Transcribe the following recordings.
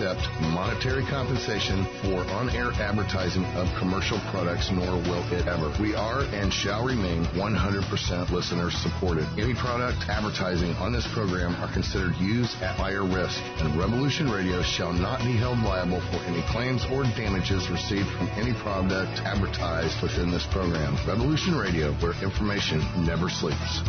accept monetary compensation for on-air advertising of commercial products, nor will it ever. We are and shall remain 100% listener supported. Any product advertising on this program are considered used at buyer risk, and Revolution Radio shall not be held liable for any claims or damages received from any product advertised within this program. Revolution Radio, where information never sleeps.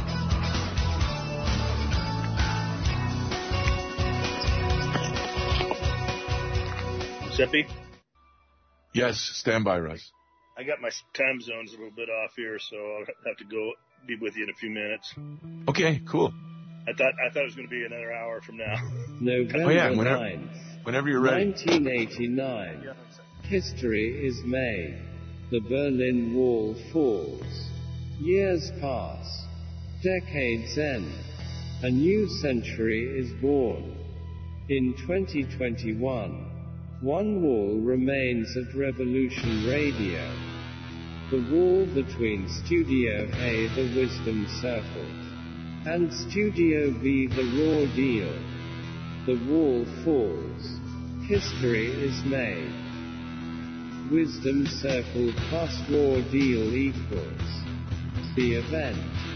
Zippy? Yes, stand by, Russ. I got my time zones a little bit off here, so I'll have to go be with you in a few minutes. Okay, cool. I thought it was going to be another hour from now. November 9th, whenever you're ready. 1989. History is made. The Berlin Wall falls. Years pass. Decades end. A new century is born. In 2021, one wall remains at Revolution Radio. The wall between Studio A, the Wisdom Circle, and Studio B, the Raw Deal. The wall falls. History is made. Wisdom Circle plus Raw Deal equals the event.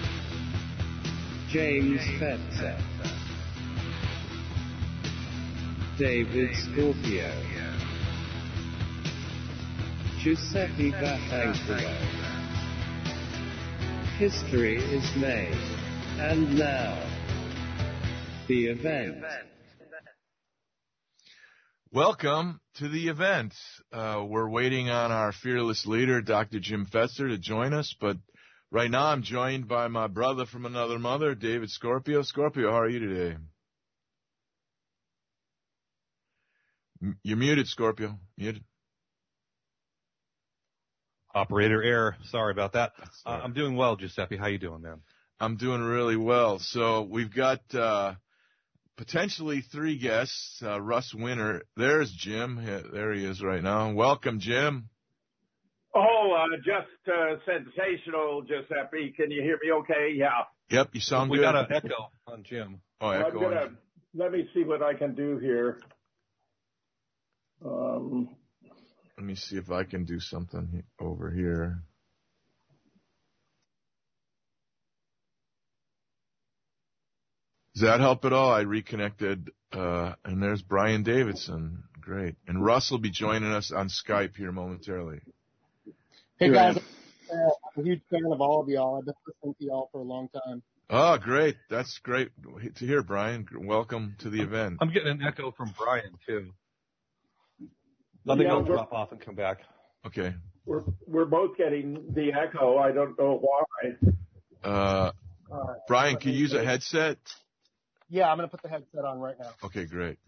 James Fetzer, David Scorpio, Giuseppe Batanculo. History is made. And now, the event. Welcome to the event. We're waiting on our fearless leader, Dr. Jim Fetzer, to join us, but right now I'm joined by my brother from another mother, David Scorpio. Scorpio, how are you today? You're muted, Scorpio. Muted. Operator error. Sorry about that. I'm doing well, Giuseppe. How you doing, man? I'm doing really well. So we've got potentially three guests. Russ Winter. There's Jim. There he is right now. Welcome, Jim. Oh, just sensational, Giuseppe. Can you hear me okay? Yeah. Yep, you sound good. We got an echo on Jim. Oh, echo. Let me see what I can do here. Let me see if I can do something over here. Does that help at all? I reconnected, and there's Brian Davidson. Great. And Russ will be joining us on Skype here momentarily. Hey, guys. I'm a huge fan of all of y'all. I've been listening to y'all for a long time. Oh, great. That's great to hear, Brian. Welcome to the event. I'm getting an echo from Brian, too. I'll drop off and come back. Okay. We're both getting the echo. I don't know why. Brian, can you use a headset? Yeah, I'm going to put the headset on right now. Okay, great.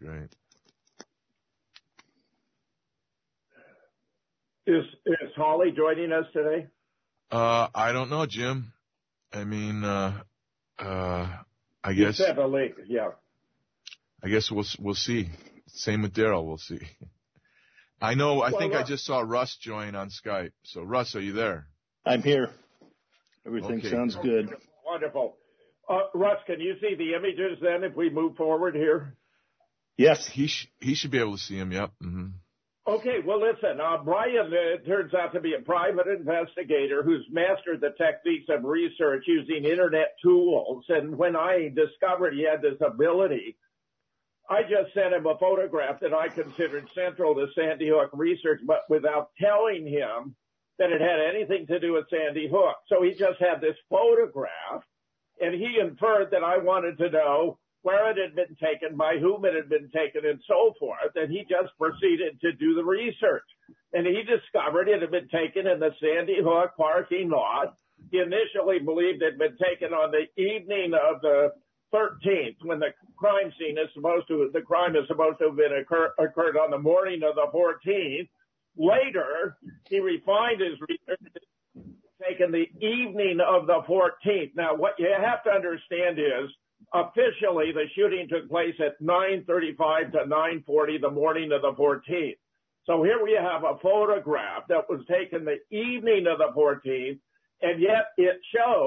Is Holly joining us today? I don't know, Jim. I mean, I guess. You sent a link, yeah. I guess we'll see. Same with Daryl, we'll see. I think I just saw Russ join on Skype. So, Russ, are you there? I'm here. Everything sounds good. Wonderful. Russ, can you see the images then if we move forward here? Yes. He should be able to see them, yep. Mm-hmm. Okay, well, listen, Brian turns out to be a private investigator who's mastered the techniques of research using Internet tools. And when I discovered he had this ability, I just sent him a photograph that I considered central to Sandy Hook research, but without telling him that it had anything to do with Sandy Hook. So he just had this photograph, and he inferred that I wanted to know where it had been taken, by whom it had been taken, and so forth. And he just proceeded to do the research. And he discovered it had been taken in the Sandy Hook parking lot. He initially believed it had been taken on the evening of the 13th, when the crime is supposed to have been occurred on the morning of the 14th. Later, he refined his research, taken the evening of the 14th. Now, what you have to understand is, officially, the shooting took place at 9:35 to 9:40 the morning of the 14th. So here we have a photograph that was taken the evening of the 14th, and yet it shows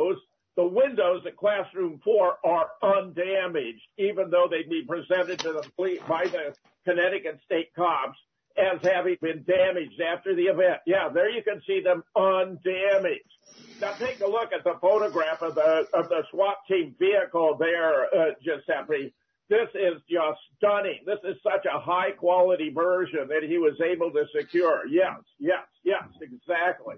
The windows at Classroom 4 are undamaged, even though they'd be presented to the police by the Connecticut State Cops as having been damaged after the event. Yeah, there you can see them undamaged. Now take a look at the photograph of the SWAT team vehicle there, Giuseppe. This is just stunning. This is such a high quality version that he was able to secure. Yes, exactly.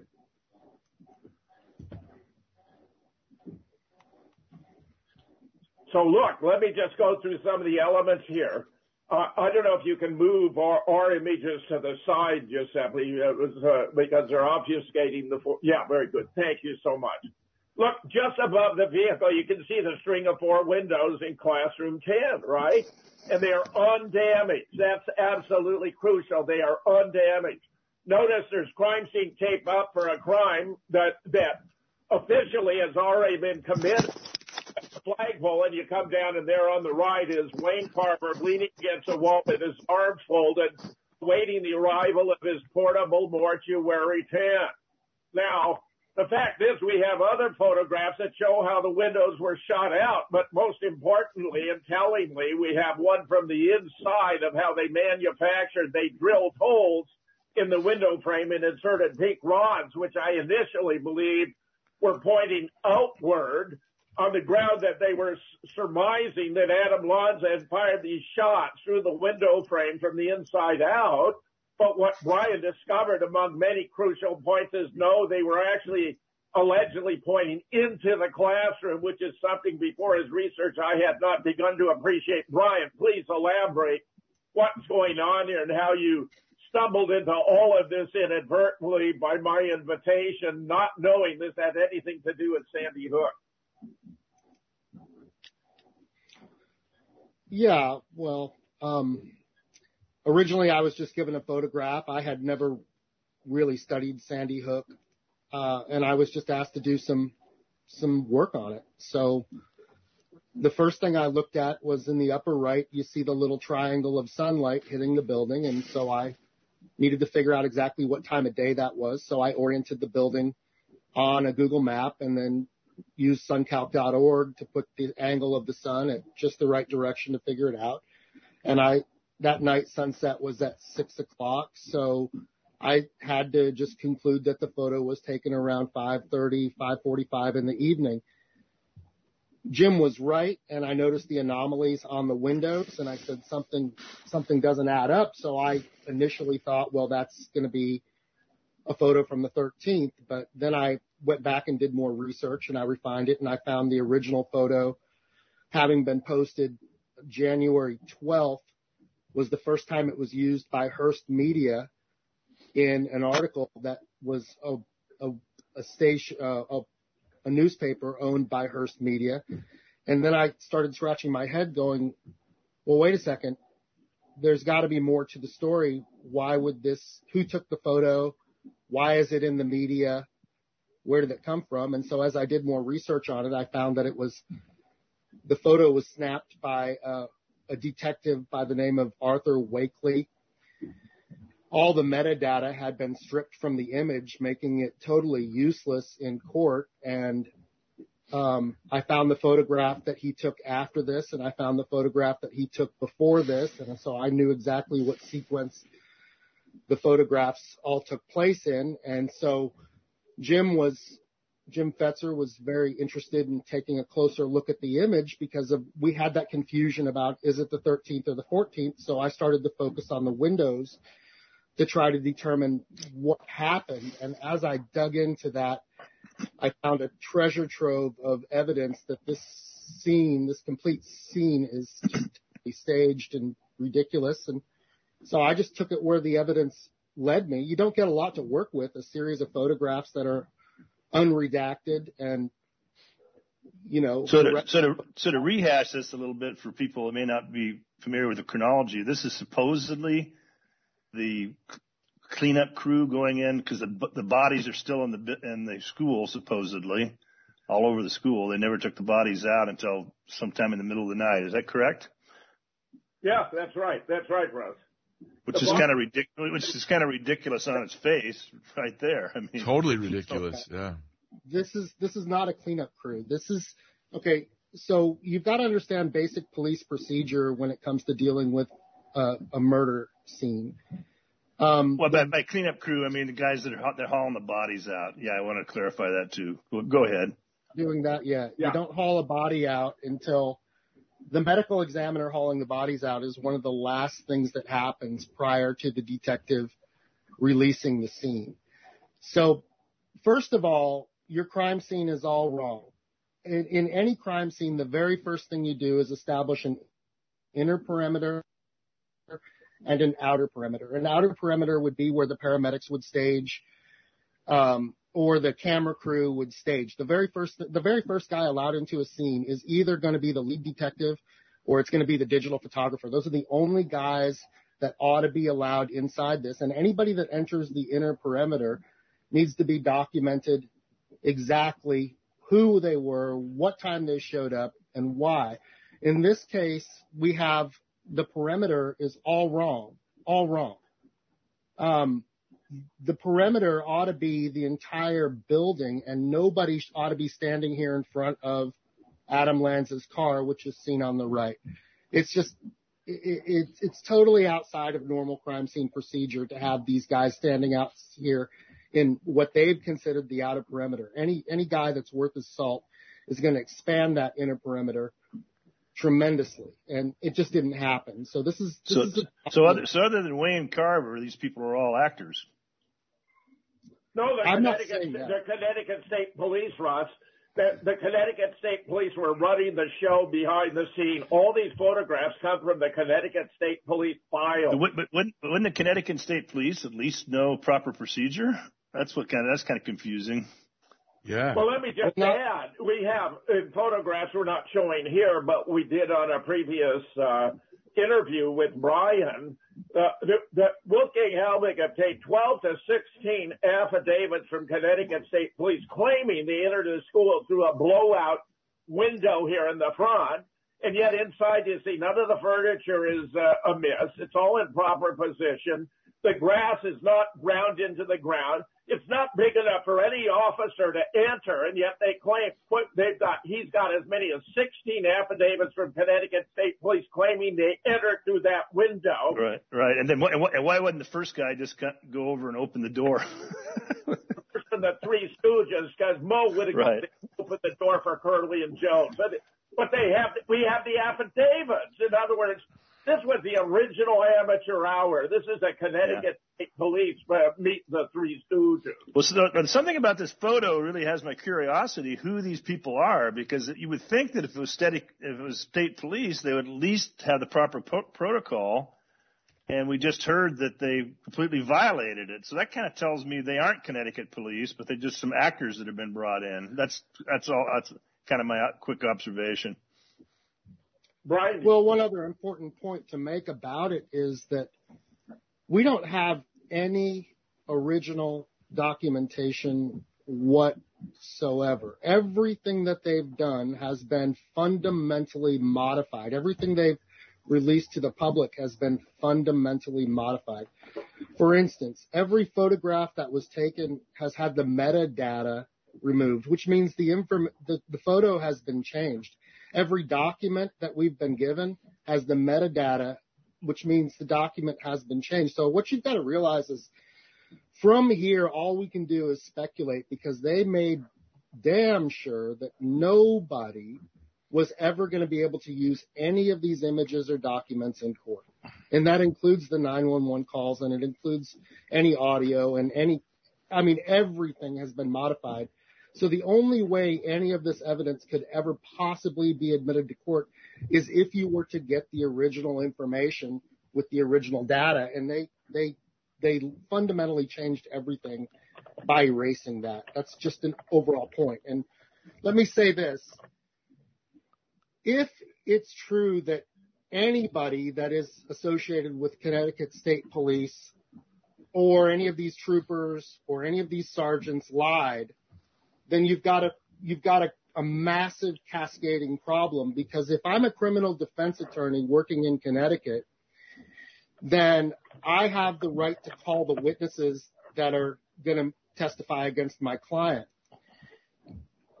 So look, let me just go through some of the elements here. I don't know if you can move our images to the side, Giuseppe, because they're obfuscating yeah, very good. Thank you so much. Look, just above the vehicle, you can see the string of 4 windows in Classroom 10, right? And they are undamaged. That's absolutely crucial. They are undamaged. Notice there's crime scene tape up for a crime that officially has already been committed. Flagpole, and you come down, and there on the right is Wayne Carver leaning against a wall with his arms folded, waiting the arrival of his portable mortuary tent. Now, the fact is we have other photographs that show how the windows were shot out, but most importantly and tellingly, we have one from the inside of how they drilled holes in the window frame and inserted pink rods, which I initially believed were pointing outward, on the ground that they were surmising that Adam Lanza had fired these shots through the window frame from the inside out. But what Brian discovered among many crucial points is no, they were actually allegedly pointing into the classroom, which is something before his research I had not begun to appreciate. Brian, please elaborate what's going on here and how you stumbled into all of this inadvertently by my invitation, not knowing this had anything to do with Sandy Hook. Yeah, well, originally I was just given a photograph. I had never really studied Sandy Hook, and I was just asked to do some work on it. So the first thing I looked at was in the upper right, you see the little triangle of sunlight hitting the building, and so I needed to figure out exactly what time of day that was. So I oriented the building on a Google map and then used suncalc.org to put the angle of the sun at just the right direction to figure it out. And that night sunset was at 6:00. So I had to just conclude that the photo was taken around 5:30, 5:45 in the evening. Jim was right. And I noticed the anomalies on the windows and I said something doesn't add up. So I initially thought, well, that's going to be a photo from the 13th, but then I went back and did more research and I refined it and I found the original photo having been posted January 12th was the first time it was used by Hearst Media in an article that was a newspaper owned by Hearst Media. And then I started scratching my head going, well, wait a second. There's got to be more to the story. Who took the photo? Why is it in the media? Where did it come from? And so as I did more research on it, I found that the photo was snapped by a detective by the name of Arthur Wakely. All the metadata had been stripped from the image, making it totally useless in court. And I found the photograph that he took after this, and I found the photograph that he took before this. And so I knew exactly what sequence the photographs all took place in. And so Jim Fetzer was very interested in taking a closer look at the image because we had that confusion about is it the 13th or the 14th. So I started to focus on the windows to try to determine what happened. And as I dug into that, I found a treasure trove of evidence that this complete scene is just staged and ridiculous. And so I just took it where the evidence led me. You don't get a lot to work with, a series of photographs that are unredacted and, So to rehash this a little bit for people that may not be familiar with the chronology, this is supposedly the cleanup crew going in because the bodies are still in the school, supposedly, all over the school. They never took the bodies out until sometime in the middle of the night. Is that correct? Yeah, that's right. That's right, Russ. Which is kind of ridiculous on its face, right there. I mean, totally ridiculous. Yeah. this is not a cleanup crew. This is, okay, so you've got to understand basic police procedure when it comes to dealing with a murder scene. Well, by cleanup crew, I mean the guys that are hauling the bodies out. Yeah, I want to clarify that too. Go ahead. Doing that, yeah. You don't haul a body out until the medical examiner hauling the bodies out is one of the last things that happens prior to the detective releasing the scene. So, first of all, your crime scene is all wrong. In any crime scene, the very first thing you do is establish an inner perimeter and an outer perimeter. An outer perimeter would be where the paramedics would stage, or the camera crew would stage. The very first guy allowed into a scene is either going to be the lead detective or it's going to be the digital photographer. Those are the only guys that ought to be allowed inside this. And anybody that enters the inner perimeter needs to be documented exactly who they were, what time they showed up, and why. In this case, we have the perimeter is all wrong. The perimeter ought to be the entire building, and nobody ought to be standing here in front of Adam Lanza's car, which is seen on the right. It's just, it's totally outside of normal crime scene procedure to have these guys standing out here in what they've considered the outer perimeter. Any guy that's worth his salt is going to expand that inner perimeter tremendously, and it just didn't happen. So other than Wayne Carver, these people are all actors. No, the Connecticut State Police, Russ. The Connecticut State Police were running the show behind the scene. All these photographs come from the Connecticut State Police file. But wouldn't the Connecticut State Police at least know proper procedure? That's kind of confusing. Yeah. Well, let me just add, we have photographs we're not showing here, but we did on a previous interview with Brian. The Wolfgang Helbig obtained 12 to 16 affidavits from Connecticut State Police claiming they entered the school through a blowout window here in the front. And yet inside you see none of the furniture is amiss. It's all in proper position. The grass is not ground into the ground. It's not big enough for any officer to enter, and yet they claim he's got as many as 16 affidavits from Connecticut State Police claiming they entered through that window. Right. And then why wouldn't the first guy just go over and open the door? First of the Three Stooges, because Mo would have opened the door for Curly and Jones. But we have the affidavits. In other words, this was the original amateur hour. This is a Connecticut State Police meet the Three Stooges. Well, something about this photo really has my curiosity who these people are, because you would think that if it was state police, they would at least have the proper protocol. And we just heard that they completely violated it. So that kind of tells me they aren't Connecticut police, but they're just some actors that have been brought in. That's all. That's kind of my quick observation. Brian. Well, one other important point to make about it is that we don't have any original documentation whatsoever. Everything that they've done has been fundamentally modified. Everything they've released to the public has been fundamentally modified. For instance, every photograph that was taken has had the metadata removed, which means the photo has been changed. Every document that we've been given has the metadata, which means the document has been changed. So what you've got to realize is from here, all we can do is speculate, because they made damn sure that nobody was ever going to be able to use any of these images or documents in court. And that includes the 911 calls, and it includes any audio and everything has been modified. So the only way any of this evidence could ever possibly be admitted to court is if you were to get the original information with the original data. And they fundamentally changed everything by erasing that. That's just an overall point. And let me say this. If it's true that anybody that is associated with Connecticut State Police or any of these troopers or any of these sergeants lied, then you've got a massive cascading problem, because if I'm a criminal defense attorney working in Connecticut, then I have the right to call the witnesses that are going to testify against my client.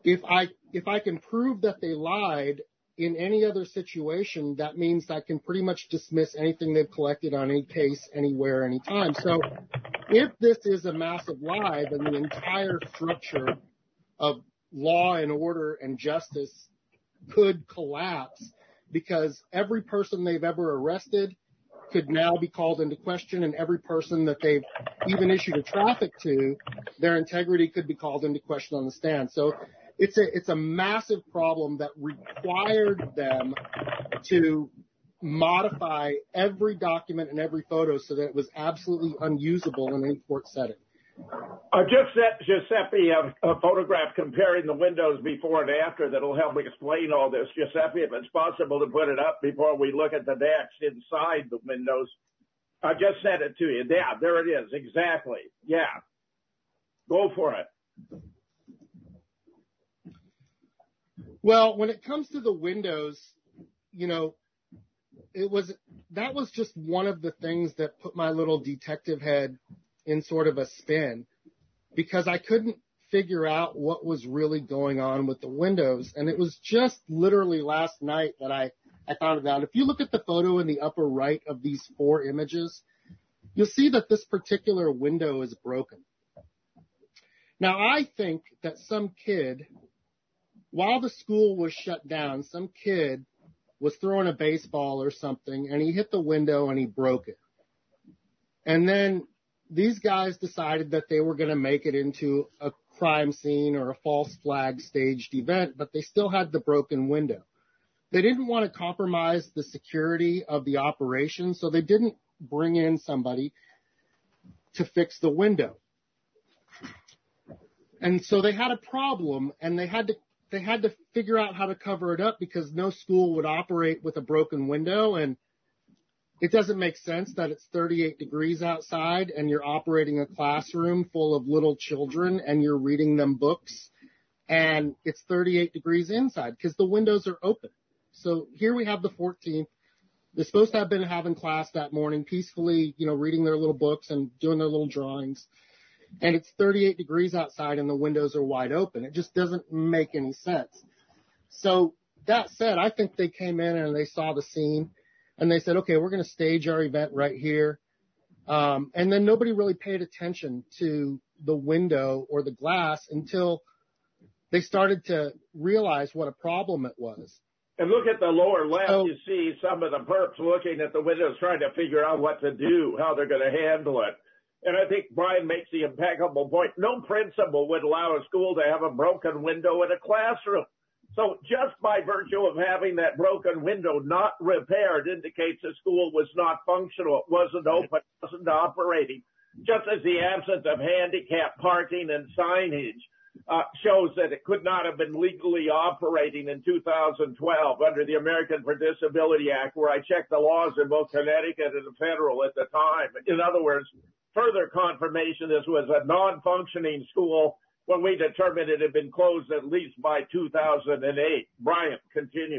if I can prove that they lied in any other situation, that means I can pretty much dismiss anything they've collected on any case, anywhere, anytime. So if this is a massive lie, then the entire structure of law and order and justice could collapse, because every person they've ever arrested could now be called into question, and every person that they've even issued a traffic to, their integrity could be called into question on the stand. So it's a massive problem that required them to modify every document and every photo so that it was absolutely unusable in any court setting. I just sent Giuseppe a photograph comparing the windows before and after that'll help explain all this. Giuseppe, if it's possible to put it up before we look at the decks inside the windows. I just sent it to you. Yeah, there it is. Exactly. Yeah. Go for it. Well, when it comes to the windows, that was just one of the things that put my little detective head in sort of a spin, because I couldn't figure out what was really going on with the windows. And it was just literally last night that I found it out. If you look at the photo in the upper right of these 4 images, you'll see that this particular window is broken. Now, I think that some kid, while the school was shut down, some kid was throwing a baseball or something, and he hit the window and he broke it. And then these guys decided that they were going to make it into a crime scene or a false flag staged event, but they still had the broken window. They didn't want to compromise the security of the operation, so they didn't bring in somebody to fix the window. And so they had a problem, and they had to figure out how to cover it up, because no school would operate with a broken window, and it doesn't make sense that it's 38 degrees outside and you're operating a classroom full of little children and you're reading them books, and it's 38 degrees inside because the windows are open. So here we have the 14th. They're supposed to have been having class that morning peacefully, reading their little books and doing their little drawings. And it's 38 degrees outside and the windows are wide open. It just doesn't make any sense. So that said, I think they came in and they saw the scene and they said, okay, we're going to stage our event right here. And then nobody really paid attention to the window or the glass until they started to realize what a problem it was. And look at the lower left, you see some of the perps looking at the windows trying to figure out what to do, how they're going to handle it. And I think Brian makes the impeccable point. No principal would allow a school to have a broken window in a classroom. So just by virtue of having that broken window not repaired indicates the school was not functional. It wasn't open, it wasn't operating. Just as the absence of handicap parking and signage shows that it could not have been legally operating in 2012 under the American for Disability Act, where I checked the laws in both Connecticut and the federal at the time. In other words, further confirmation this was a non-functioning school when we determined it had been closed at least by 2008. Brian, continue.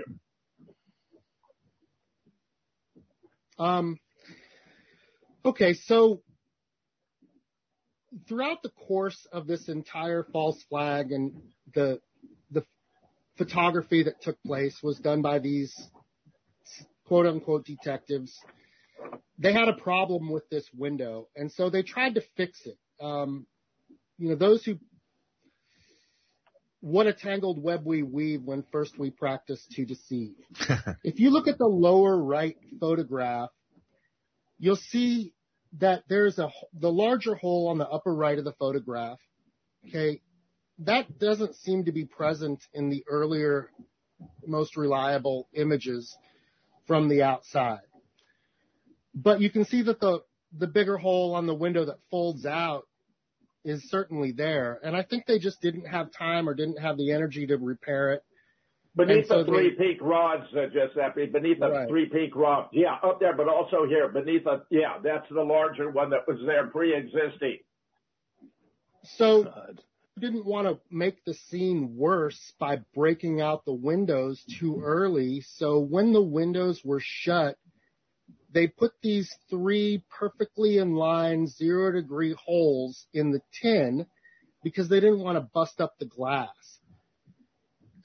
Okay, so throughout the course of this entire false flag and the photography that took place was done by these quote unquote detectives. They had a problem with this window, and so they tried to fix it. Those who, what a tangled web we weave when first we practice to deceive. If you look at the lower right photograph, you'll see that there's the larger hole on the upper right of the photograph. Okay. That doesn't seem to be present in the earlier, most reliable images from the outside. But you can see that the bigger hole on the window that folds out is certainly there. And I think they just didn't have time or didn't have the energy to repair it. Beneath the three-peak rods, Giuseppe, beneath the three-peak rod. Yeah, up there, but also here, that's the larger one that was there pre-existing. So didn't want to make the scene worse by breaking out the windows too early. So when the windows were shut, they put these 3 perfectly in line 0-degree holes in the tin because they didn't want to bust up the glass.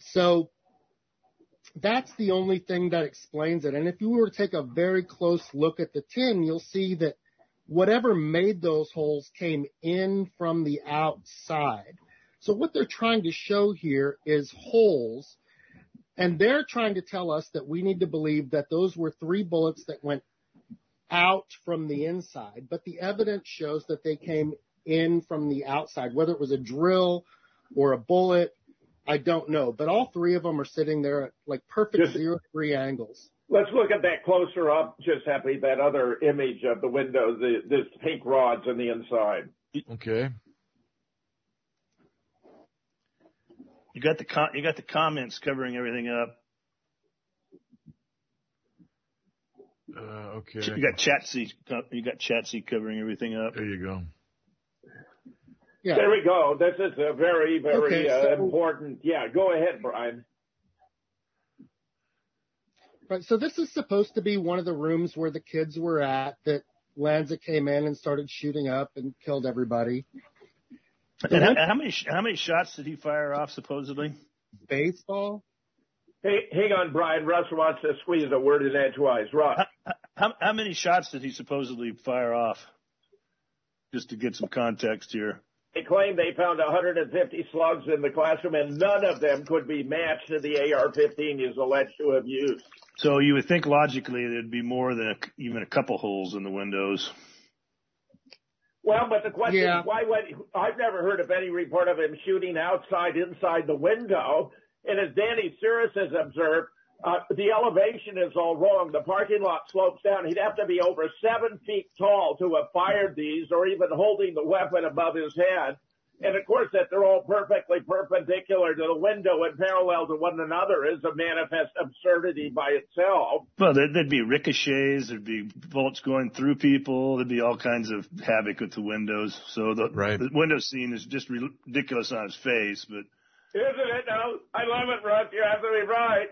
So that's the only thing that explains it. And if you were to take a very close look at the tin, you'll see that whatever made those holes came in from the outside. So what they're trying to show here is holes, and they're trying to tell us that we need to believe that those were 3 bullets that went out from the inside, but the evidence shows that they came in from the outside. Whether it was a drill or a bullet, I don't know, but all 3 of them are sitting there at like perfect 0-3 angles. Let's look at that closer up, Giuseppe, that other image of the window, this pink rods on the inside. Okay. You got the comments covering everything up. Okay. You got Chatsy covering everything up. There you go. Yeah. There we go. This is a very, very important. Yeah, go ahead, Brian. Right. So this is supposed to be one of the rooms where the kids were at that Lanza came in and started shooting up and killed everybody. And how many shots did he fire off supposedly? Baseball. Hey, hang on, Brian. Russ wants to squeeze a word in edgewise. Russ. How many shots did he supposedly fire off? Just to get some context here. They claim they found 150 slugs in the classroom, and none of them could be matched to the AR-15 he's alleged to have used. So you would think logically there'd be more than even a couple holes in the windows. Well, but the question is, why would I've never heard of any report of him shooting inside the window. And as Danny Cirrus has observed, the elevation is all wrong. The parking lot slopes down. He'd have to be over 7 feet tall to have fired these, or even holding the weapon above his head. And of course, that they're all perfectly perpendicular to the window and parallel to one another is a manifest absurdity by itself. Well, there'd be ricochets, there'd be bullets going through people, there'd be all kinds of havoc with the windows. So the window scene is just ridiculous on its face, but. Isn't it? No, I love it, Russ. You're absolutely right.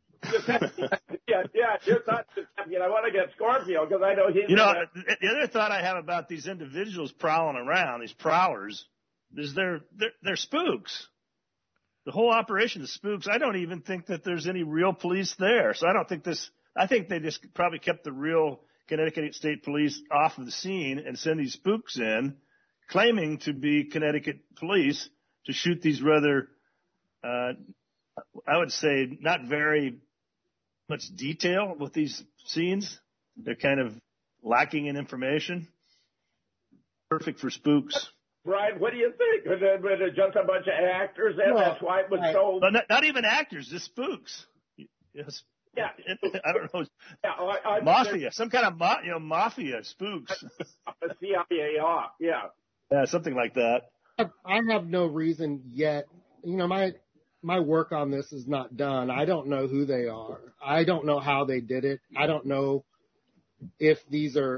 You're not. I want to get Scorpio because I know he's. The other thought I have about these individuals prowling around, these prowlers, is they're spooks. The whole operation is spooks. I don't even think that there's any real police there. So I think they just probably kept the real Connecticut State Police off of the scene and send these spooks in, claiming to be Connecticut police to shoot these rather, I would say, not very much detail with these scenes. They're kind of lacking in information. Perfect for spooks. Brian, what do you think? Was it just a bunch of actors? And that's why it was so. But not even actors, just spooks. Yes. Yeah. I don't know. Yeah, mafia, some kind of mafia spooks. A CIA off. Yeah. Yeah, something like that. I have no reason yet. My work on this is not done. I don't know who they are. I don't know how they did it. I don't know if these are.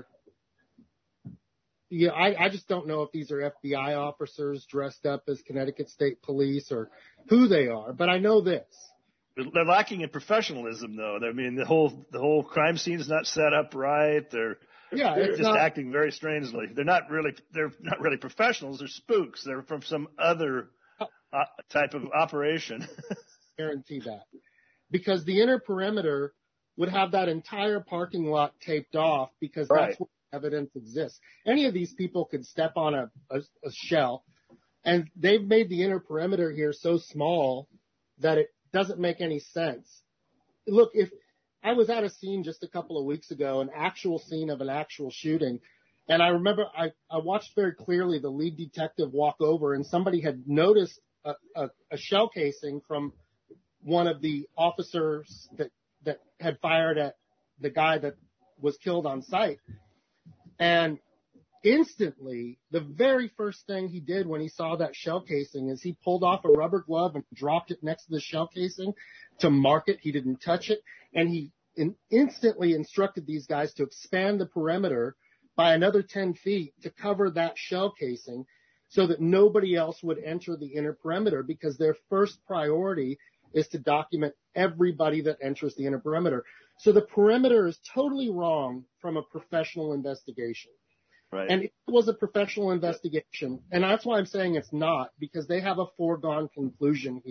Yeah, I just don't know if these are FBI officers dressed up as Connecticut State Police or who they are. But I know this. They're lacking in professionalism, though. I mean, the whole crime scene is not set up right. They're just acting very strangely. They're not really professionals. They're spooks. They're from some other type of operation. Guarantee that, because the inner perimeter would have that entire parking lot taped off because that's where evidence exists. Any of these people could step on a shell, and they've made the inner perimeter here so small that it doesn't make any sense. Look, if I was at a scene just a couple of weeks ago, an actual scene of an actual shooting, and I remember I watched very clearly the lead detective walk over, and somebody had noticed a shell casing from one of the officers that had fired at the guy that was killed on site. And instantly, the very first thing he did when he saw that shell casing is he pulled off a rubber glove and dropped it next to the shell casing to mark it. He didn't touch it. And he instantly instructed these guys to expand the perimeter by another 10 feet to cover that shell casing so that nobody else would enter the inner perimeter, because their first priority is to document everybody that enters the inner perimeter. So the perimeter is totally wrong from a professional investigation. Right. And it was a professional investigation. And that's why I'm saying it's not, because they have a foregone conclusion here.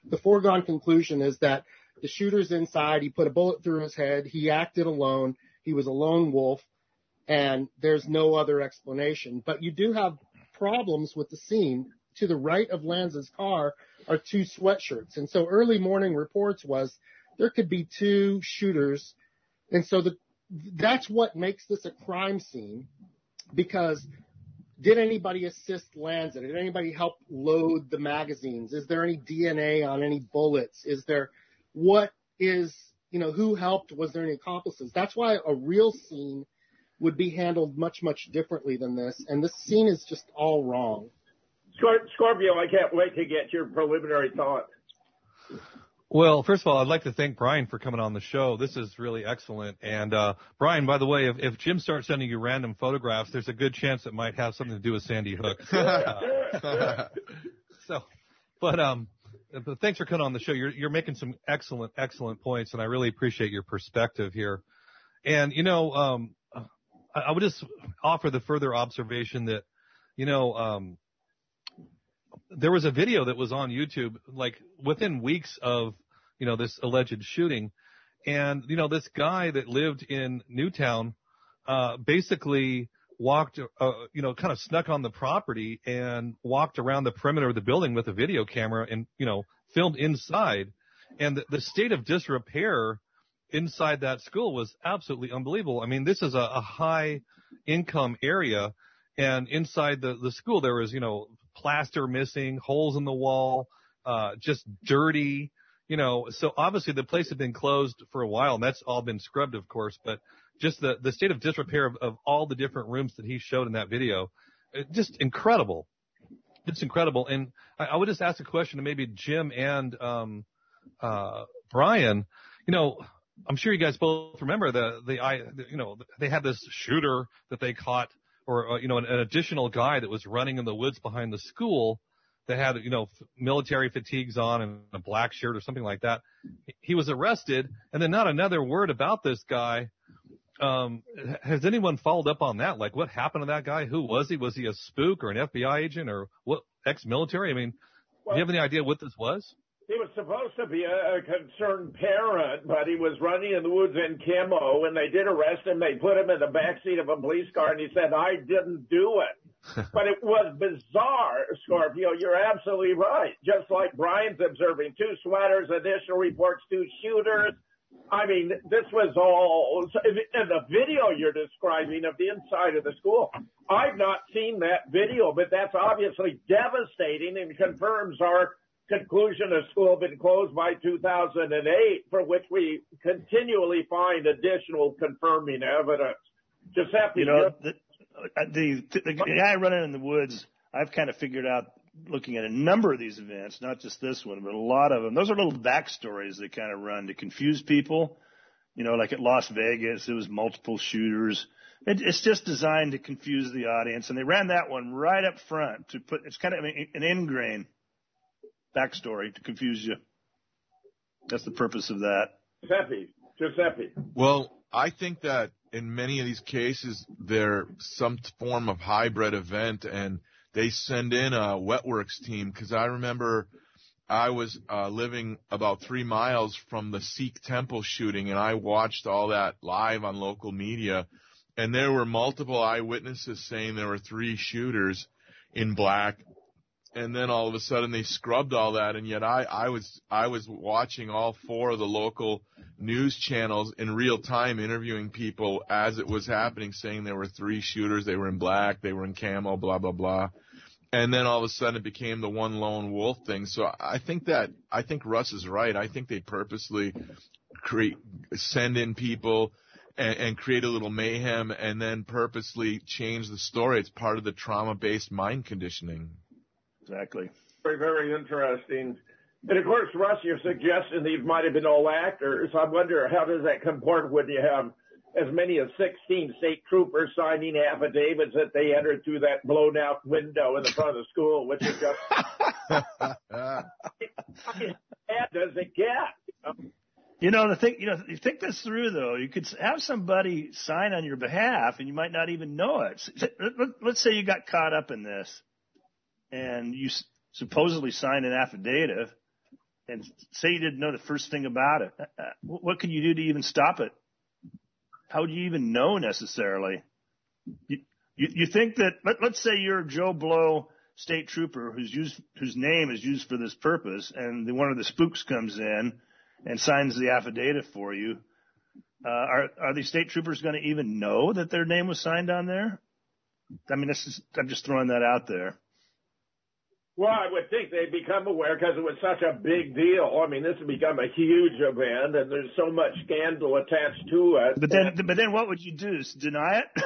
the foregone conclusion is that the shooter's inside. He put a bullet through his head. He acted alone. He was a lone wolf, and there's no other explanation. But you do have problems with the scene. To the right of Lanza's car are 2 sweatshirts. And so early morning reports was there could be 2 shooters. And so that's what makes this a crime scene, because did anybody assist Lanza? Did anybody help load the magazines? Is there any DNA on any bullets? Who helped? Was there any accomplices? That's why a real scene would be handled much, much differently than this. And this scene is just all wrong. Scorpio, I can't wait to get your preliminary thoughts. Well, first of all, I'd like to thank Brian for coming on the show. This is really excellent. And Brian, by the way, if Jim starts sending you random photographs, there's a good chance it might have something to do with Sandy Hook. But thanks for coming on the show. You're making some excellent points, and I really appreciate your perspective here. And I would just offer the further observation that there was a video that was on YouTube, like within weeks of, this alleged shooting. And, this guy that lived in Newtown, basically walked, kind of snuck on the property and walked around the perimeter of the building with a video camera and, filmed inside. And the state of disrepair inside that school was absolutely unbelievable. I mean, this is a high income area, and inside the school there was, plaster missing, holes in the wall, just dirty, so obviously the place had been closed for a while, and that's all been scrubbed, of course, but just the state of disrepair of all the different rooms that he showed in that video, just incredible. It's incredible. And I would just ask a question to maybe Jim and Brian. I'm sure you guys both remember they had this shooter that they caught, or an additional guy that was running in the woods behind the school that had military fatigues on and a black shirt or something like that. He was arrested, and then not another word about this guy. Has anyone followed up on that? Like, what happened to that guy? Who was he? Was he a spook or an FBI agent or what? Ex-military? I mean, do you have any idea what this was? He was supposed to be a concerned parent, but he was running in the woods in camo. When they did arrest him, they put him in the backseat of a police car, and he said, "I didn't do it." But it was bizarre, Scorpio. You're absolutely right. Just like Brian's observing, 2 sweaters, additional reports, 2 shooters. I mean, this was all in the video you're describing of the inside of the school. I've not seen that video, but that's obviously devastating and confirms our conclusion the school had been closed by 2008, for which we continually find additional confirming evidence. Giuseppe, the guy running in the woods, I've kind of figured out, looking at a number of these events, not just this one, but a lot of them. Those are little backstories they kind of run to confuse people. Like at Las Vegas, it was multiple shooters. It's just designed to confuse the audience, and they ran that one right up front to put. It's kind of an ingrain backstory to confuse you. That's the purpose of that. Giuseppe. Well, I think that in many of these cases, they're some form of hybrid event, and they send in a wetworks team, because I remember I was living about 3 miles from the Sikh temple shooting, and I watched all that live on local media, and there were multiple eyewitnesses saying there were 3 shooters in black. And then all of a sudden they scrubbed all that, and yet I was watching all 4 of the local news channels in real time, interviewing people as it was happening, saying there were 3 shooters, they were in black, they were in camo, blah blah blah. And then all of a sudden it became the one lone wolf thing. So I think Russ is right. I think they purposely send in people and create a little mayhem, and then purposely change the story. It's part of the trauma-based mind conditioning. Exactly. Very, very interesting. And of course, Russ, you're suggesting these might have been all actors. I wonder, how does that comport when you have as many as 16 state troopers signing affidavits that they entered through that blown out window in the front of the school, which is just how bad does it get? You think this through, though. You could have somebody sign on your behalf, and you might not even know it. Let's say you got caught up in this, and you supposedly signed an affidavit, and say you didn't know the first thing about it. What could you do to even stop it? How would you even know necessarily? You think that, let's say you're a Joe Blow state trooper whose name is used for this purpose, and one of the spooks comes in and signs the affidavit for you. Are these state troopers going to even know that their name was signed on there? I mean, I'm just throwing that out there. Well, I would think they'd become aware because it was such a big deal. I mean, this has become a huge event, and there's so much scandal attached to it. But then what would you do? Deny it?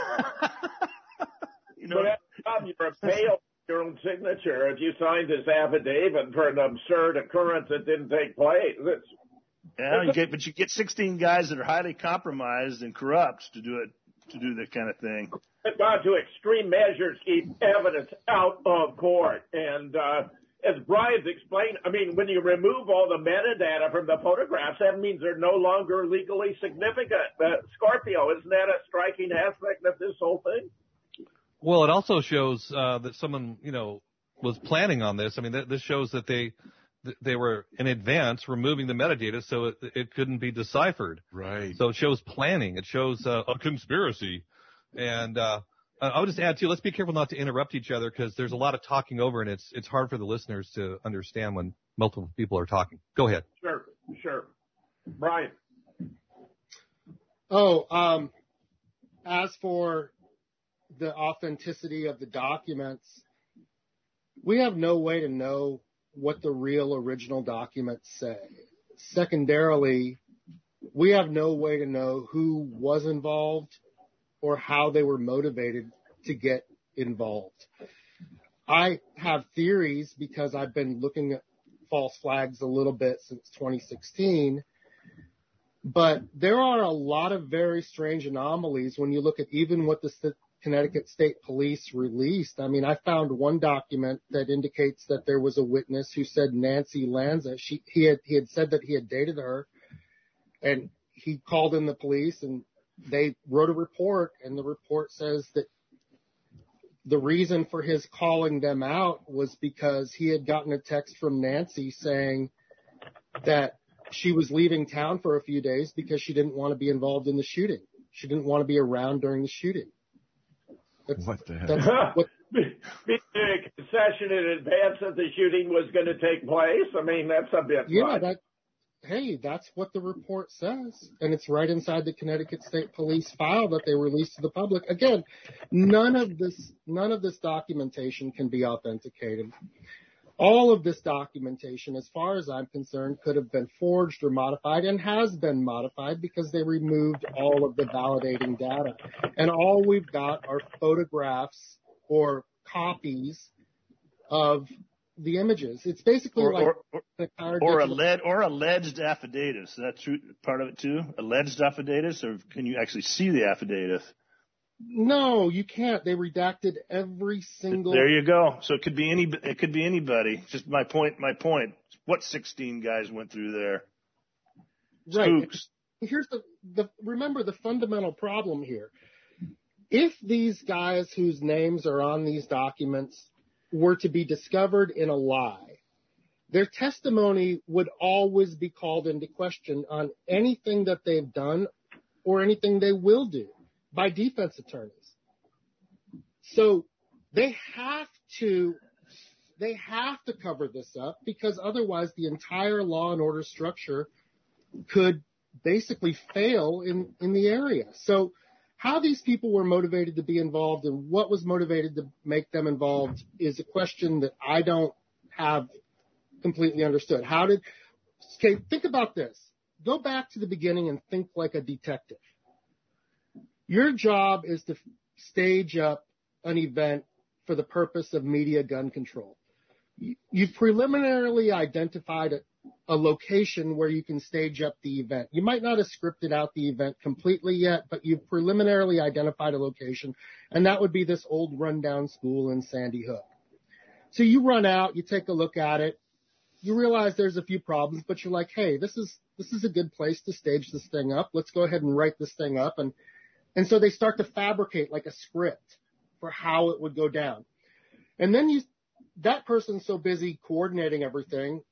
But you're a fail your own signature if you signed this affidavit for an absurd occurrence that didn't take place. But you get 16 guys that are highly compromised and corrupt to do that kind of thing. It's gone to extreme measures to keep evidence out of court. And as Brian's explained, I mean, when you remove all the metadata from the photographs, that means they're no longer legally significant. Scorpio, isn't that a striking aspect of this whole thing? Well, it also shows that someone, was planning on this. I mean, this shows that they were in advance removing the metadata so it couldn't be deciphered. Right. So it shows planning. It shows a conspiracy. And I'll just add, too, let's be careful not to interrupt each other because there's a lot of talking over, and it's hard for the listeners to understand when multiple people are talking. Go ahead. Sure. Brian. As for the authenticity of the documents, we have no way to know what the real original documents say. Secondarily, we have no way to know who was involved or how they were motivated to get involved. I have theories because I've been looking at false flags a little bit since 2016, but there are a lot of very strange anomalies when you look at even what the Connecticut State Police released. I mean, I found one document that indicates that there was a witness who said Nancy Lanza, he had said that he had dated her, and he called in the police and they wrote a report, and the report says that the reason for his calling them out was because he had gotten a text from Nancy saying that she was leaving town for a few days because she didn't want to be involved in the shooting. She didn't want to be around during the shooting. What the hell? Being a concession in advance that the shooting was going to take place? I mean, that's a bit much. That's what the report says. And it's right inside the Connecticut State Police file that they released to the public. Again, none of this documentation can be authenticated. All of this documentation, as far as I'm concerned, could have been forged or modified and has been modified because they removed all of the validating data. And all we've got are photographs or copies of the images. It's basically alleged affidavits. Is that true? Part of it too? Alleged affidavits, or can you actually see the affidavit? No, you can't. They redacted every single. There you go. So it could be anybody. Just my point. What 16 guys went through there? Right. Spooks. Here's remember the fundamental problem here. If these guys whose names are on these documents were to be discovered in a lie, their testimony would always be called into question on anything that they've done or anything they will do by defense attorneys. So they have to cover this up because otherwise the entire law and order structure could basically fail in the area. So how these people were motivated to be involved and what was motivated to make them involved is a question that I don't have completely understood. Think about this. Go back to the beginning and think like a detective. Your job is to stage up an event for the purpose of media gun control. You've preliminarily identified a location where you can stage up the event. You might not have scripted out the event completely yet, but you've preliminarily identified a location, and that would be this old rundown school in Sandy Hook. So you run out, you take a look at it, you realize there's a few problems, but you're like, hey, this is a good place to stage this thing up. Let's go ahead and write this thing up. And so they start to fabricate like a script for how it would go down. And then that person's so busy coordinating everything,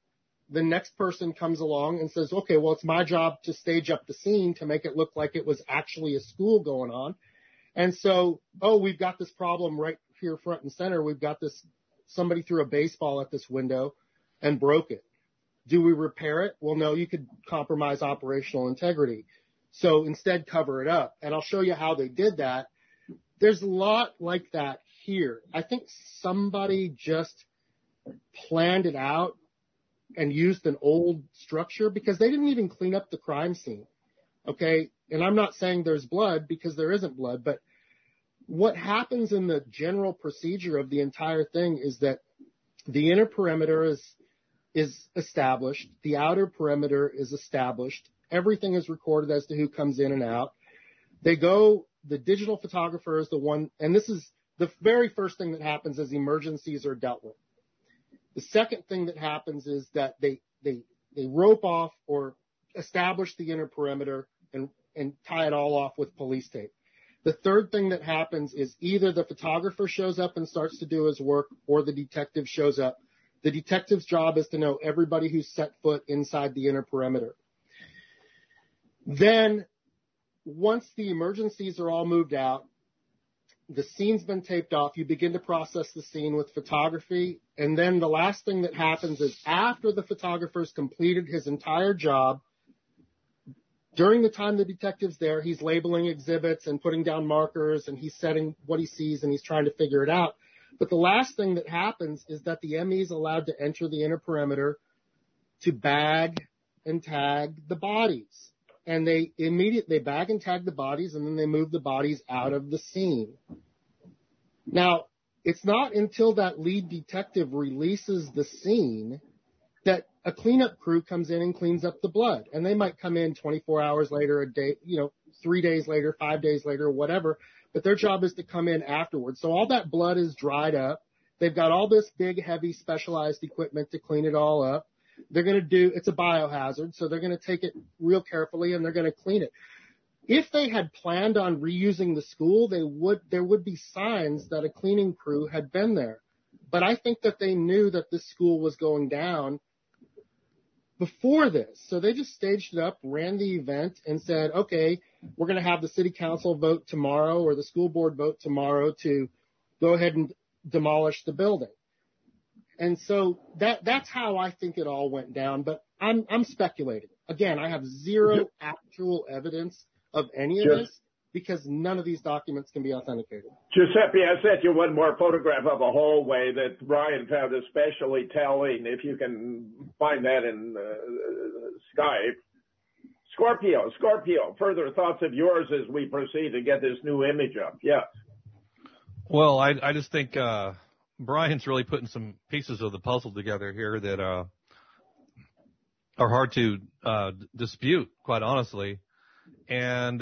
the next person comes along and says, okay, well, it's my job to stage up the scene to make it look like it was actually a school going on. And so, we've got this problem right here front and center. We've got somebody threw a baseball at this window and broke it. Do we repair it? Well, no, you could compromise operational integrity. So instead, cover it up. And I'll show you how they did that. There's a lot like that here. I think somebody just planned it out and used an old structure because they didn't even clean up the crime scene. Okay. And I'm not saying there's blood because there isn't blood, but what happens in the general procedure of the entire thing is that the inner perimeter is established. The outer perimeter is established. Everything is recorded as to who comes in and out. The digital photographer is the one, and this is the very first thing that happens is emergencies are dealt with. The second thing that happens is that they rope off or establish the inner perimeter and tie it all off with police tape. The third thing that happens is either the photographer shows up and starts to do his work or the detective shows up. The detective's job is to know everybody who's set foot inside the inner perimeter. Then once the emergencies are all moved out, the scene's been taped off, you begin to process the scene with photography. And then the last thing that happens is after the photographer's completed his entire job, during the time the detective's there, he's labeling exhibits and putting down markers and he's setting what he sees and he's trying to figure it out. But the last thing that happens is that the ME is allowed to enter the inner perimeter to bag and tag the bodies. And they bag and tag the bodies and then they move the bodies out of the scene. Now, it's not until that lead detective releases the scene that a cleanup crew comes in and cleans up the blood. And they might come in 24 hours later, a day, 3 days later, 5 days later, whatever. But their job is to come in afterwards. So all that blood is dried up. They've got all this big, heavy, specialized equipment to clean it all up. They're going to it's a biohazard, so they're going to take it real carefully and they're going to clean it. If they had planned on reusing the school, there would be signs that a cleaning crew had been there. But I think that they knew that this school was going down before this. So they just staged it up, ran the event and said, okay, we're going to have the city council vote tomorrow or the school board vote tomorrow to go ahead and demolish the building. And so that's how I think it all went down, but I'm speculating. Again, I have zero actual evidence of any of this because none of these documents can be authenticated. Giuseppe, I sent you one more photograph of a hallway that Brian found especially telling, if you can find that in Skype. Scorpio, further thoughts of yours as we proceed to get this new image up? Yes. Well, I just think Brian's really putting some pieces of the puzzle together here that are hard to dispute, quite honestly. And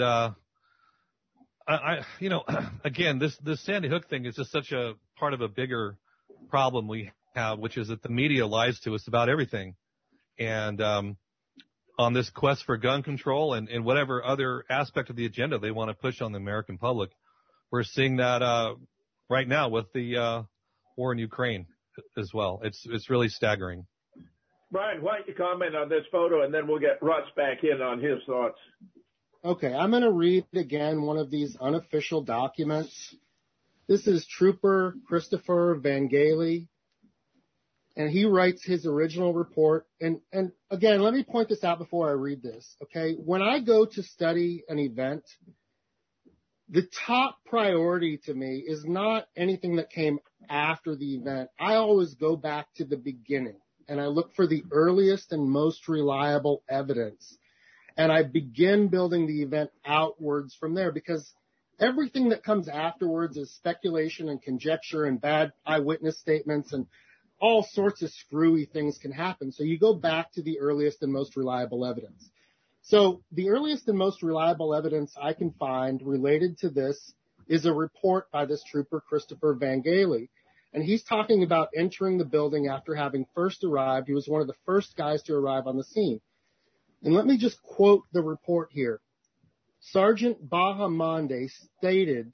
again, this Sandy Hook thing is just such a part of a bigger problem we have, which is that the media lies to us about everything. And on this quest for gun control and whatever other aspect of the agenda they want to push on the American public, we're seeing that right now with the war in Ukraine as well. It's really staggering. Brian, why don't you comment on this photo and then we'll get Russ back in on his thoughts. Okay, I'm going to read again one of these unofficial documents. This is Trooper Christopher Vangeli, and he writes his original report. And again, let me point this out before I read this, okay? When I go to study an event, the top priority to me is not anything that came after the event. I always go back to the beginning, and I look for the earliest and most reliable evidence. And I begin building the event outwards from there because everything that comes afterwards is speculation and conjecture and bad eyewitness statements and all sorts of screwy things can happen. So you go back to the earliest and most reliable evidence. So the earliest and most reliable evidence I can find related to this is a report by this trooper, Christopher Vangeli. And he's talking about entering the building after having first arrived. He was one of the first guys to arrive on the scene. And let me just quote the report here. Sergeant Bahamonde stated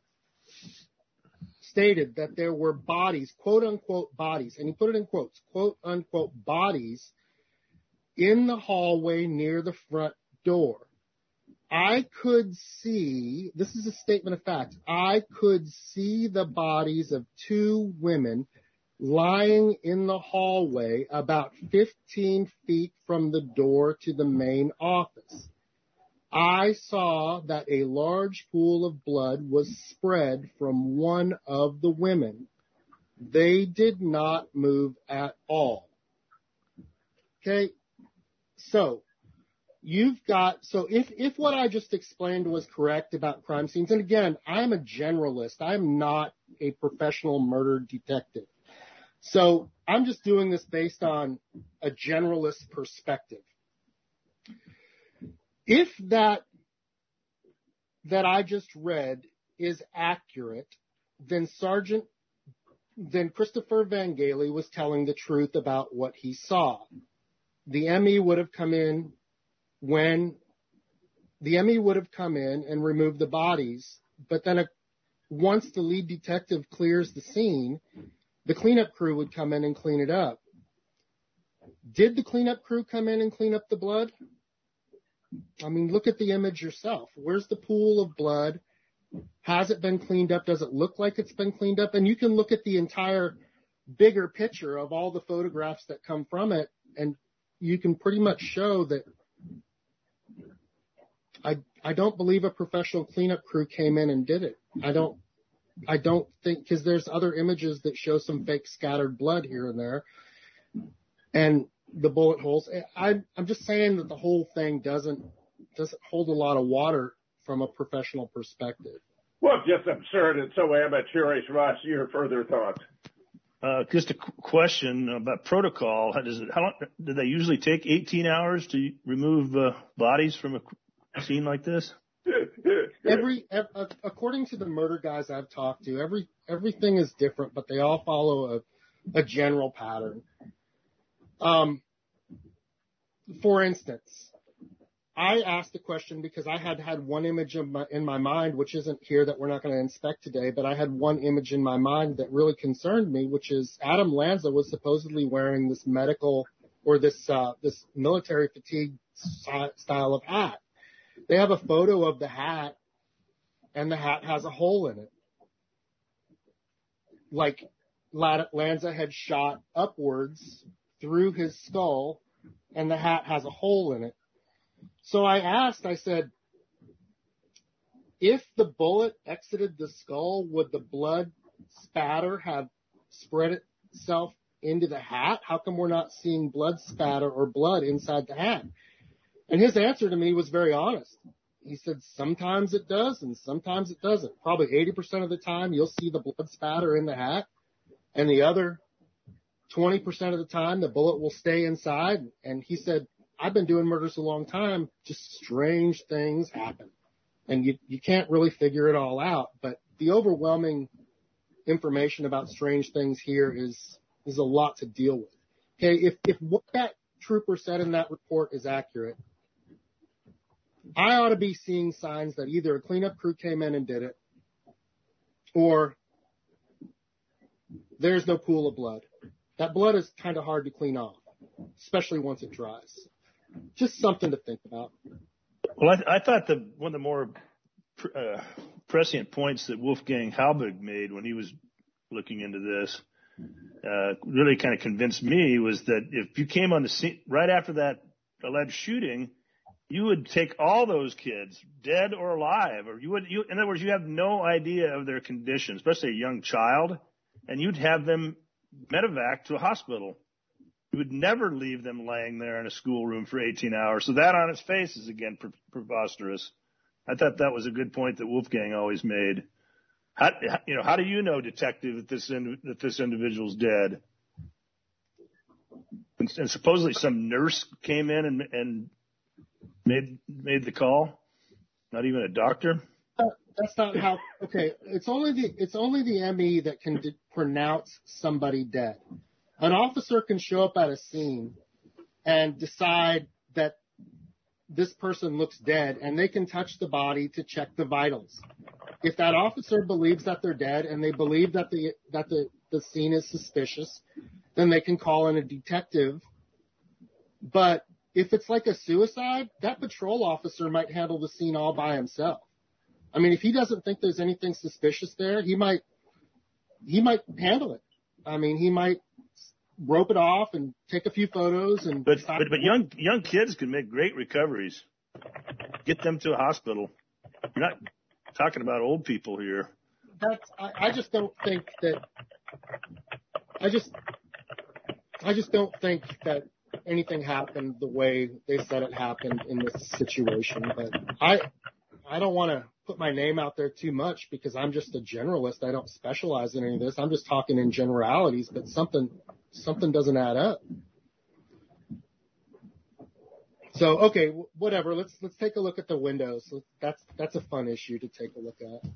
that there were bodies, quote unquote bodies, and he put it in quotes, quote unquote bodies in the hallway near the front door. I could see, this is a statement of fact, I could see the bodies of two women lying in the hallway about 15 feet from the door to the main office. I saw that a large pool of blood was spread from one of the women. They did not move at all. Okay, so if what I just explained was correct about crime scenes, and again, I'm a generalist. I'm not a professional murder detective. So I'm just doing this based on a generalist perspective. If that I just read is accurate, then Christopher Vangeli was telling the truth about what he saw. The ME would have come in and removed the bodies, but then once the lead detective clears the scene, the cleanup crew would come in and clean it up. Did the cleanup crew come in and clean up the blood? I mean, look at the image yourself. Where's the pool of blood? Has it been cleaned up? Does it look like it's been cleaned up? And you can look at the entire bigger picture of all the photographs that come from it, and you can pretty much show that I don't believe a professional cleanup crew came in and did it. I don't think, because there's other images that show some fake scattered blood here and there, and the bullet holes. I'm just saying that the whole thing doesn't hold a lot of water from a professional perspective. Well, just absurd and so amateurish. Ross, your further thoughts? Just a question about protocol. How long do they usually take? 18 hours to remove bodies from a scene like this? According to the murder guys I've talked to, everything is different, but they all follow a general pattern. For instance, I asked the question because I had one image in my mind, which isn't here, that we're not going to inspect today, but I had one image in my mind that really concerned me, which is Adam Lanza was supposedly wearing this medical or this military fatigue style of hat. They have a photo of the hat, and the hat has a hole in it. Like Lanza had shot upwards through his skull, and the hat has a hole in it. So I said, if the bullet exited the skull, would the blood spatter have spread itself into the hat? How come we're not seeing blood spatter or blood inside the hat? And his answer to me was very honest. He said, sometimes it does and sometimes it doesn't. Probably 80% of the time you'll see the blood spatter in the hat, and the other 20% of the time the bullet will stay inside. And he said, I've been doing murders a long time. Just strange things happen. And you can't really figure it all out. But the overwhelming information about strange things here is a lot to deal with. Okay, if what that trooper said in that report is accurate, I ought to be seeing signs that either a cleanup crew came in and did it, or there's no pool of blood. That blood is kind of hard to clean off, especially once it dries. Just something to think about. Well, I thought one of the more prescient points that Wolfgang Halbig made when he was looking into this really kind of convinced me was that if you came on the scene right after that alleged shooting, you would take all those kids, dead or alive, or in other words, you have no idea of their condition, especially a young child, and you'd have them medevac to a hospital. You would never leave them laying there in a schoolroom for 18 hours. So that on its face is, again, preposterous. I thought that was a good point that Wolfgang always made. How do you know, detective, that this individual's dead? And supposedly some nurse came in and made the call. Not even a doctor. That's not how. Okay, it's only the ME that can pronounce somebody dead. An officer can show up at a scene and decide that this person looks dead, and they can touch the body to check the vitals. If that officer believes that they're dead and they believe that the scene is suspicious, then they can call in a detective. But if it's like a suicide, that patrol officer might handle the scene all by himself. I mean, if he doesn't think there's anything suspicious there, he might handle it. I mean, he might rope it off and take a few photos and. But young kids can make great recoveries. Get them to a hospital. You're not talking about old people here. I just don't think that. I just don't think that anything happened the way they said it happened in this situation. But I don't want to put my name out there too much because I'm just a generalist. I don't specialize in any of this. I'm just talking in generalities, but something doesn't add up. So, okay, whatever. Let's take a look at the windows. That's a fun issue to take a look at.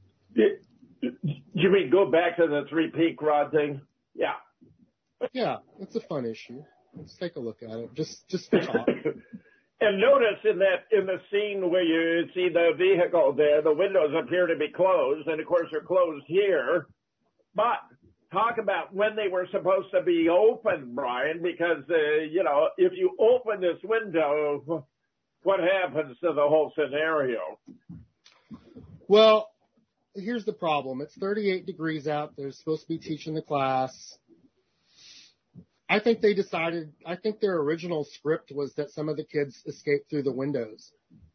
You mean go back to the 3-peak rod thing? Yeah. Yeah, it's a fun issue. Let's take a look at it. Just for talk. And notice in the scene where you see the vehicle there, the windows appear to be closed, and of course they're closed here. But talk about when they were supposed to be open, Brian, because if you open this window, what happens to the whole scenario? Well, here's the problem. It's 38 degrees out. They're supposed to be teaching the class. I think their original script was that some of the kids escaped through the windows.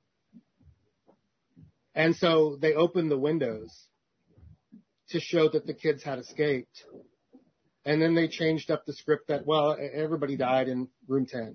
And so they opened the windows to show that the kids had escaped. And then they changed up the script that, well, everybody died in room 10.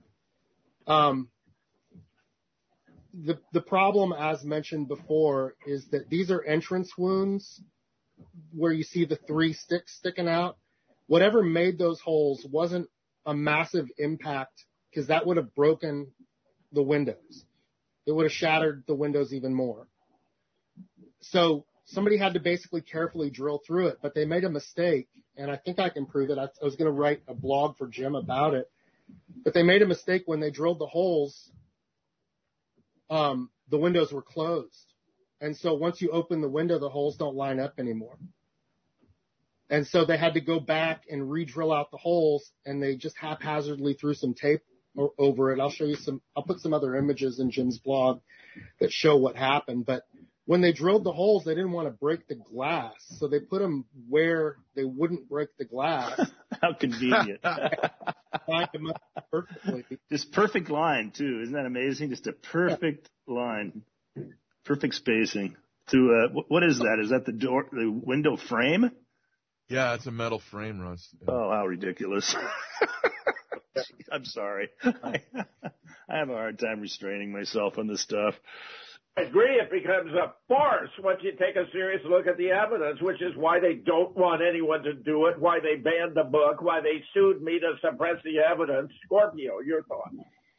The problem, as mentioned before, is that these are entrance wounds where you see the 3 sticks sticking out. Whatever made those holes wasn't a massive impact because that would have broken the windows. It would have shattered the windows even more. So somebody had to basically carefully drill through it, but they made a mistake, and I think I can prove it. I was going to write a blog for Jim about it, but they made a mistake when they drilled the holes. The windows were closed. And so once you open the window, the holes don't line up anymore. And so they had to go back and re-drill out the holes, and they just haphazardly threw some tape over it. I'll put some other images in Jim's blog that show what happened. But when they drilled the holes, they didn't want to break the glass. So they put them where they wouldn't break the glass. How convenient. Lined them up perfectly. This perfect line, too. Isn't that amazing? Just a perfect line. Perfect spacing. What is that? Is that the window frame? Yeah, it's a metal frame, Russ. Yeah. Oh, how ridiculous. I'm sorry. I have a hard time restraining myself on this stuff. I agree. It becomes a farce once you take a serious look at the evidence, which is why they don't want anyone to do it, why they banned the book, why they sued me to suppress the evidence. Scorpio, your thoughts?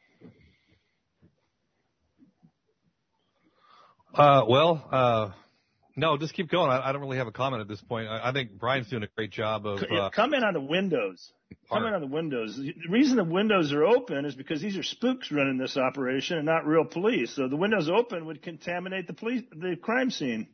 No, just keep going. I don't really have a comment at this point. I think Brian's doing a great job of. Comment on the windows. Comment on the windows. The reason the windows are open is because these are spooks running this operation and not real police. So the windows open would contaminate the crime scene.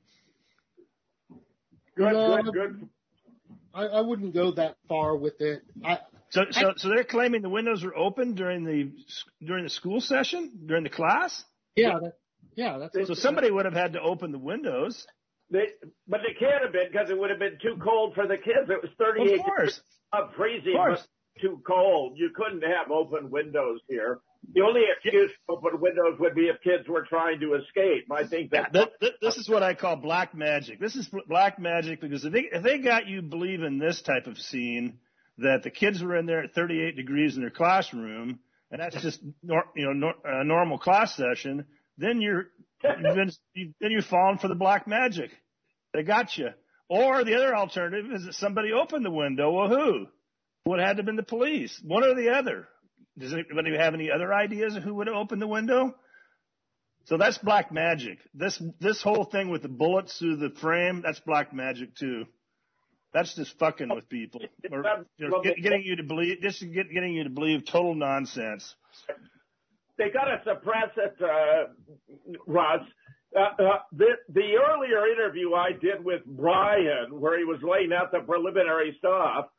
Good. I wouldn't go that far with it. So they're claiming the windows were open during the school session, during the class? Yeah, that's so somebody would have had to open the windows. But they can't have been because it would have been too cold for the kids. It was 38 degrees, not freezing, but too cold. You couldn't have open windows here. The only excuse to open windows would be if kids were trying to escape. I think this is what I call black magic. This is black magic because if they got you believing this type of scene, that the kids were in there at 38 degrees in their classroom, and that's just a normal class session, then you're falling for the black magic. They got you. Or the other alternative is that somebody opened the window. Well, who? Would have had to have been the police. One or the other. Does anybody have any other ideas of who would have opened the window? So that's black magic. This whole thing with the bullets through the frame, that's black magic too. That's just fucking with people, or getting you to believe total nonsense. They got to suppress it, Russ. The earlier interview I did with Brian, where he was laying out the preliminary stuff,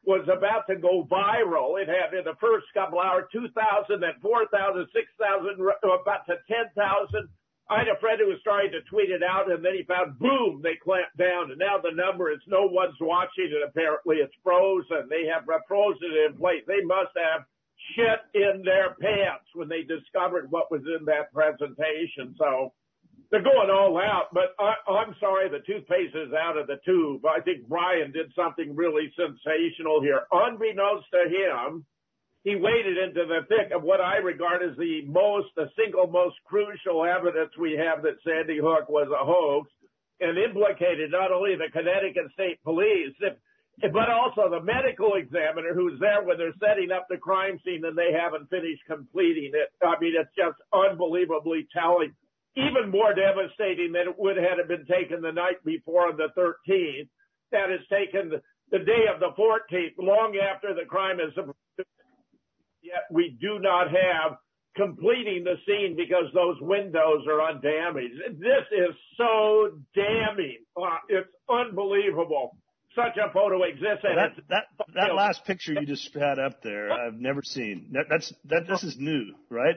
was about to go viral. It had in the first couple hours 2,000, then 4,000, 6,000, about to 10,000. I had a friend who was trying to tweet it out, and then he found, boom, they clamped down, and now the number is no one's watching it. Apparently, it's frozen. They have frozen it in place. They must have shit in their pants when they discovered what was in that presentation. So they're going all out, but I'm sorry, the toothpaste is out of the tube. I think Brian did something really sensational here. Unbeknownst to him, he waded into the thick of what I regard as the single most crucial evidence we have that Sandy Hook was a hoax, and implicated not only the Connecticut State Police, but also the medical examiner who's there when they're setting up the crime scene and they haven't finished completing it. I mean, it's just unbelievably telling. Even more devastating than it would had it been taken the night before on the 13th. That is taken the day of the 14th, long after the crime is. Yet we do not have completing the scene because those windows are undamaged. This is so damning. It's unbelievable. Such a photo exists. That last picture you just had up there, I've never seen. This is new, right?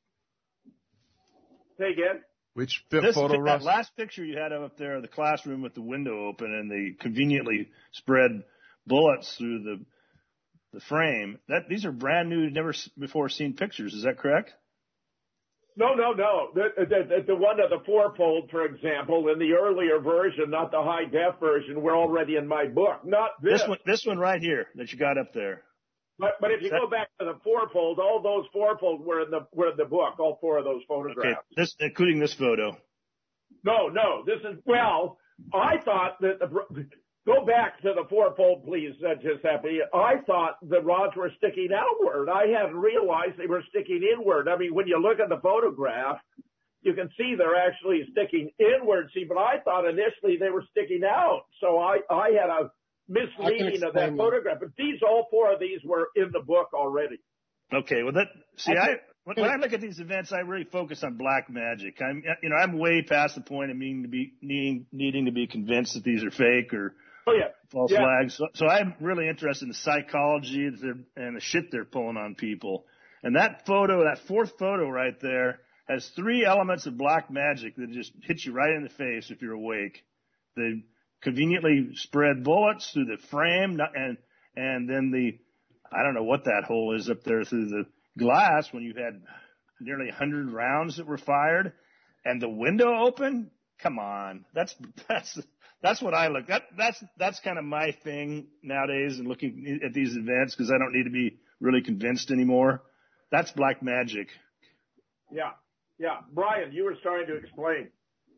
Say again? Which photo, Russ? That last picture you had up there, the classroom with the window open and the conveniently spread bullets through the frame. These are brand new, never before seen pictures. Is that correct? No. The one of the fourfold, for example, in the earlier version, not the high def version, were already in my book. Not this. This one right here that you got up there. But if you go back to the fourfold, all those fourfold were in the book. All four of those photographs. Okay, including this photo. No. This is I thought that go back to the fourfold, please, Giuseppe. I thought the rods were sticking outward. I hadn't realized they were sticking inward. I mean, when you look at the photograph, you can see they're actually sticking inward. See, but I thought initially they were sticking out. So I had a misreading of that photograph. But all four of these were in the book already. Okay. Well, when I look at these events, I really focus on black magic. I'm way past the point of needing to be convinced that these are fake or false flags. So I'm really interested in the psychology and the shit they're pulling on people. And that fourth photo right there, has three elements of black magic that just hit you right in the face if you're awake. The conveniently spread bullets through the frame, and then I don't know what that hole is up there through the glass when you had nearly 100 rounds that were fired, and the window open. Come on, that's what I look. That's kind of my thing nowadays, and looking at these events because I don't need to be really convinced anymore. That's black magic. Yeah. Brian, you were starting to explain.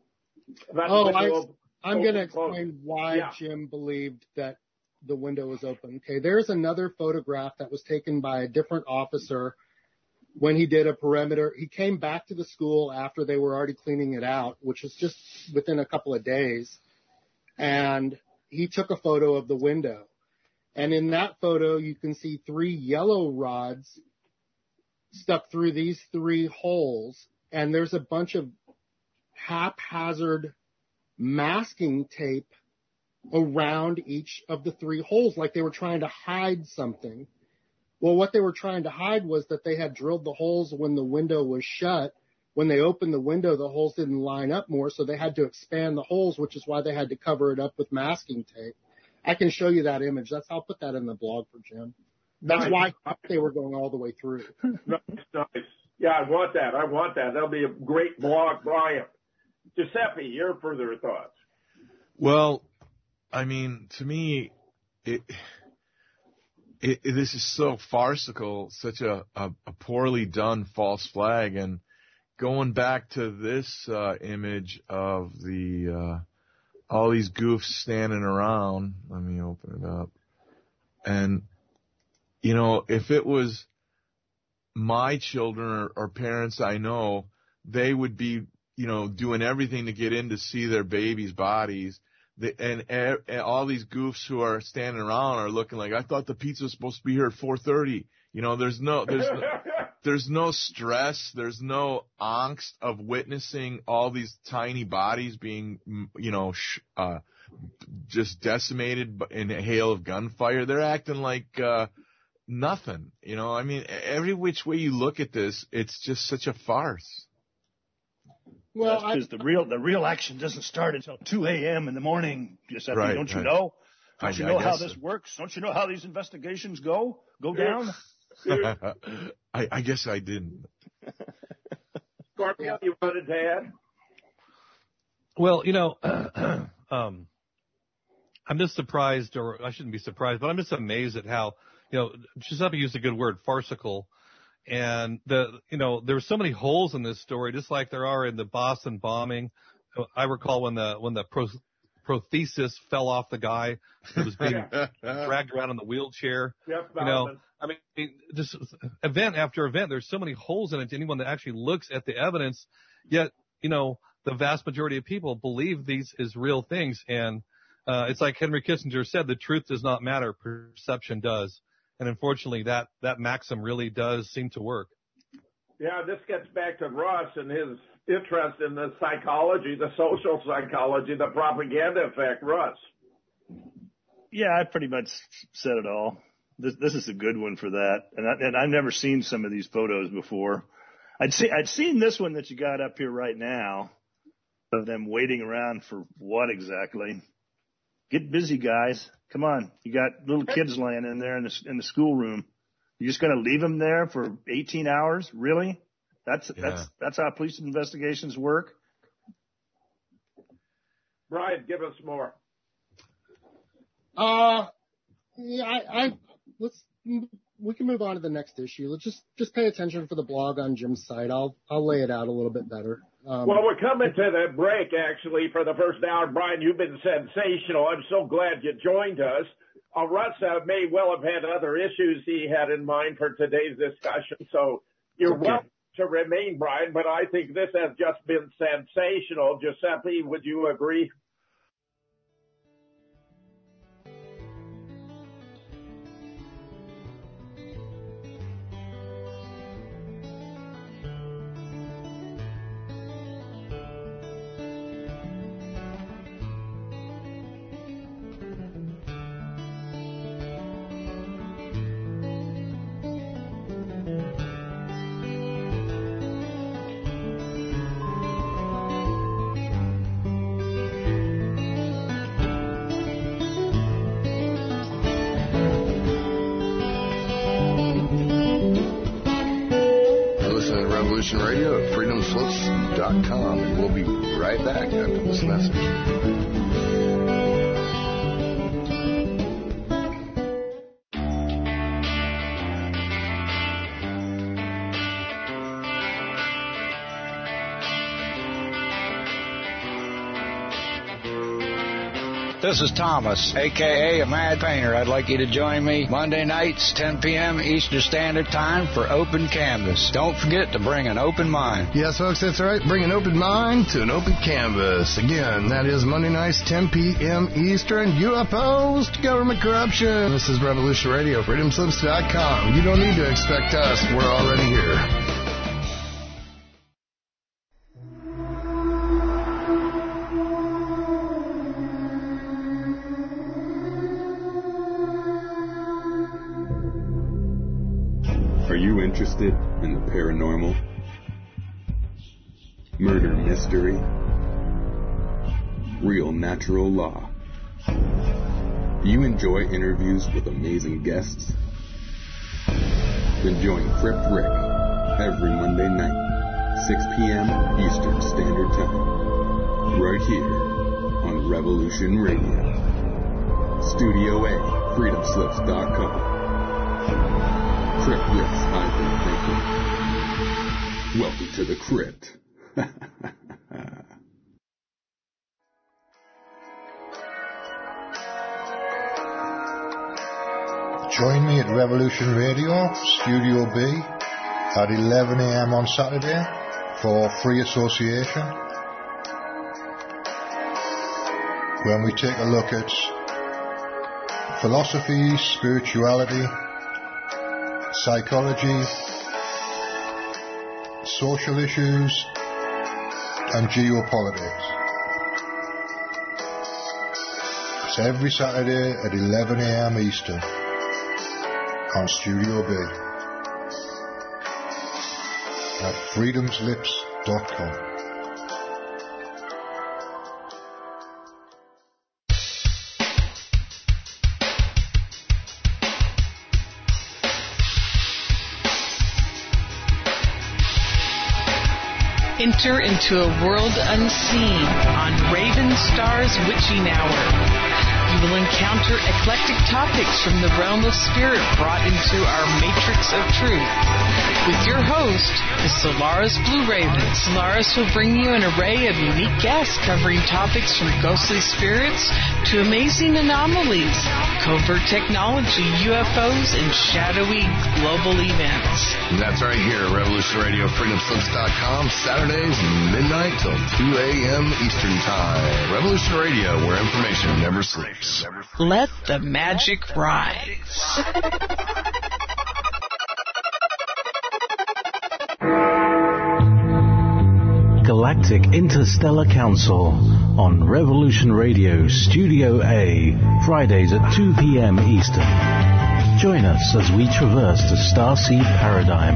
I'm going to explain why Jim believed that the window was open. Okay, there's another photograph that was taken by a different officer when he did a perimeter. He came back to the school after they were already cleaning it out, which was just within a couple of days. And he took a photo of the window. And in that photo, you can see 3 yellow rods stuck through these 3 holes. And there's a bunch of haphazard masking tape around each of the 3 holes, like they were trying to hide something. Well, what they were trying to hide was that they had drilled the holes when the window was shut. When they opened the window, the holes didn't line up more, so they had to expand the holes, which is why they had to cover it up with masking tape. I can show you that image. I'll put that in the blog for Jim. That's why they were going all the way through. Nice. Yeah, I want that. That'll be a great blog, Brian. Giuseppe, your further thoughts? Well, I mean, to me, this is so farcical, such a poorly done false flag. And going back to this image of all these goofs standing around, let me open it up. And, if it was my children or parents I know, they would be, doing everything to get in to see their babies' bodies. And all these goofs who are standing around are looking like, I thought the pizza was supposed to be here at 4:30. There's no stress. There's no angst of witnessing all these tiny bodies being, just decimated in a hail of gunfire. They're acting like nothing. You know, I mean, every which way you look at this, it's just such a farce. Well, because the real action doesn't start until 2 a.m. in the morning, Giuseppe. Right, don't you know? Don't you know how this works? Don't you know how these investigations go down? I guess I didn't. Scorpio, you wanted to add? Well, you know, I'm just surprised, or I shouldn't be surprised, but I'm just amazed at how, you know, Giuseppe used a good word, farcical. And there's so many holes in this story, just like there are in the Boston bombing. I recall when the prothesis fell off the guy who was being dragged around in the wheelchair. Yep, you know, I mean, just event after event, there's so many holes in it to anyone that actually looks at the evidence. Yet, you know, the vast majority of people believe these is real things. And it's like Henry Kissinger said, the truth does not matter, perception does. And unfortunately, that maxim really does seem to work. Yeah, this gets back to Russ and his interest in the psychology, the social psychology, the propaganda effect. Russ. Yeah, I pretty much said it all. This is a good one for that. And I've never seen some of these photos before. I'd seen this one that you got up here right now of them waiting around for what exactly? Get busy, guys. Come on. You got little kids laying in there in the schoolroom. You just going to leave them there for 18 hours? Really? That's how police investigations work? Brian, give us more. We can move on to the next issue. Let's just pay attention for the blog on Jim's site. I'll lay it out a little bit better. Well, we're coming to the break, actually, for the first hour. Brian, you've been sensational. I'm so glad you joined us. Russ may well have had other issues he had in mind for today's discussion, so you're welcome to remain, Brian, but I think this has just been sensational. Giuseppe, would you agree? Radio at freedomslips.com, and we'll be right back after this message. This is Thomas, a.k.a. a Mad Painter. I'd like you to join me Monday nights, 10 p.m. Eastern Standard Time for Open Canvas. Don't forget to bring an open mind. Yes, folks, that's right. Bring an open mind to an open canvas. Again, that is Monday nights, 10 p.m. Eastern. UFOs to government corruption. This is Revolution Radio, freedomslips.com. You don't need to expect us. We're already here. Interested in the paranormal, murder mystery, real natural law? Do you enjoy interviews with amazing guests? Then join Crypt Rick every Monday night, 6 p.m. Eastern Standard Time, right here on Revolution Radio. Studio A, freedomslips.com. Crypt Rick's Hybrid Thinking. Welcome to the Crypt. Join me at Revolution Radio, Studio B, at 11 a.m. on Saturday for Free Association, when we take a look at philosophy, spirituality, psychology, social issues, and geopolitics. That's every Saturday at 11 a.m. Eastern on Studio B at freedomslips.com. Enter into a world unseen on Raven Star's Witching Hour. You will encounter eclectic topics from the realm of spirit brought into our matrix of truth. With your host, the Solaris Blue Raven. Solaris will bring you an array of unique guests covering topics from ghostly spirits to amazing anomalies, covert technology, UFOs, and shadowy global events. That's right here at Revolution Radio, freedomslips.com, Saturdays, midnight till 2 a.m. Eastern Time. Revolution Radio, where information never sleeps. Let the magic rise. Galactic Interstellar Council on Revolution Radio Studio A, Fridays at 2 p.m. Eastern. Join us as we traverse the starseed paradigm,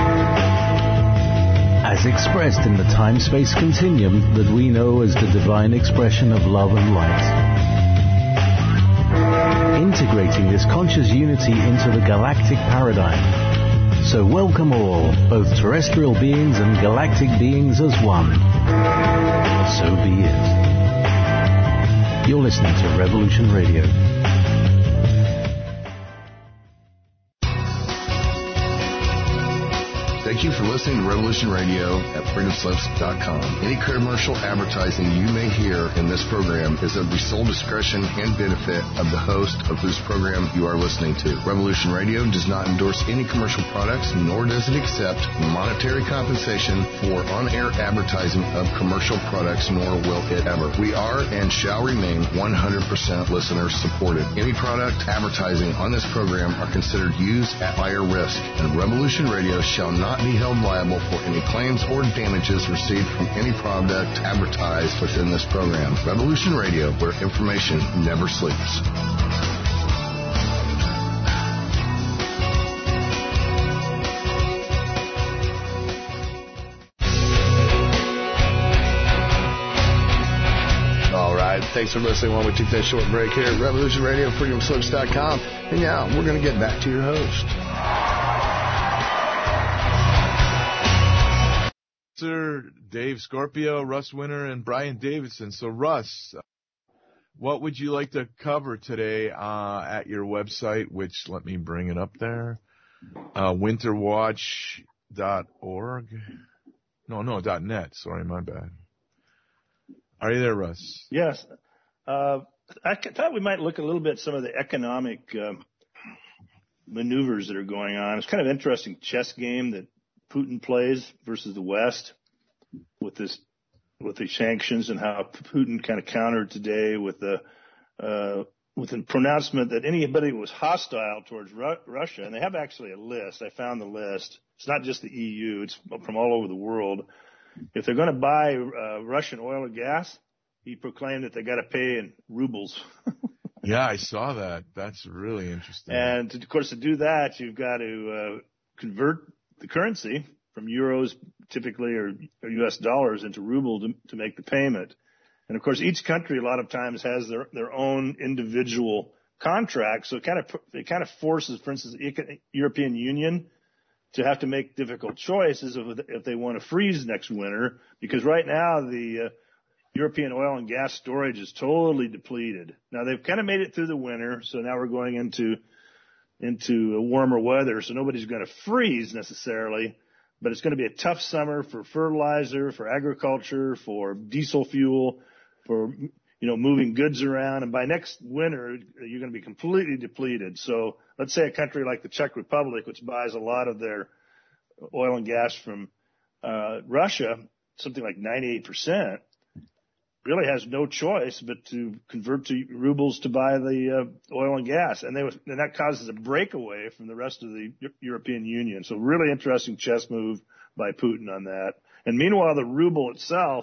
as expressed in the time-space continuum that we know as the divine expression of love and light. Integrating this conscious unity into the galactic paradigm. So welcome all, both terrestrial beings and galactic beings as one. So be it. You're listening to Revolution Radio. Thank you for listening to Revolution Radio at freedomslips.com. Any commercial advertising you may hear in this program is of the sole discretion and benefit of the host of whose program you are listening to. Revolution Radio does not endorse any commercial products, nor does it accept monetary compensation for on-air advertising of commercial products, nor will it ever. We are and shall remain 100% listener supported. Any product advertising on this program are considered used at higher risk, and Revolution Radio shall not be held liable for any claims or damages received from any product advertised within this program. Revolution Radio, where information never sleeps. All right, thanks for listening while we take that short break here at Revolution Radio, freedomslips.com. And now we're going to get back to your host. Dave Scorpio, Russ Winter, and Brian Davidson. So, Russ, what would you like to cover today at your website, which, let me bring it up there, winterwatch.org? No, .net. Sorry, my bad. Are you there, Russ? Yes. I thought we might look a little bit at some of the economic maneuvers that are going on. It's kind of an interesting chess game that Putin plays versus the West with the sanctions, and how Putin kind of countered today with a pronouncement that anybody who was hostile towards Russia, and they have actually a list. I found the list. It's not just the EU. It's from all over the world. If they're going to buy Russian oil and gas, he proclaimed that they got to pay in rubles. Yeah, I saw that. That's really interesting. And of course, to do that, you've got to convert the currency from euros typically or U.S. dollars into ruble to make the payment. And of course, each country a lot of times has their own individual contract. So it kind of forces, for instance, the European Union to have to make difficult choices if they want to freeze next winter, because right now the European oil and gas storage is totally depleted. Now they've kind of made it through the winter, so now we're going into warmer weather, so nobody's going to freeze necessarily, but it's going to be a tough summer for fertilizer, for agriculture, for diesel fuel, for moving goods around, and by next winter you're going to be completely depleted. So let's say a country like the Czech Republic, which buys a lot of their oil and gas from Russia, something like 98%, really has no choice but to convert to rubles to buy the oil and gas. And that causes a breakaway from the rest of the European Union. So really interesting chess move by Putin on that. And meanwhile, the ruble itself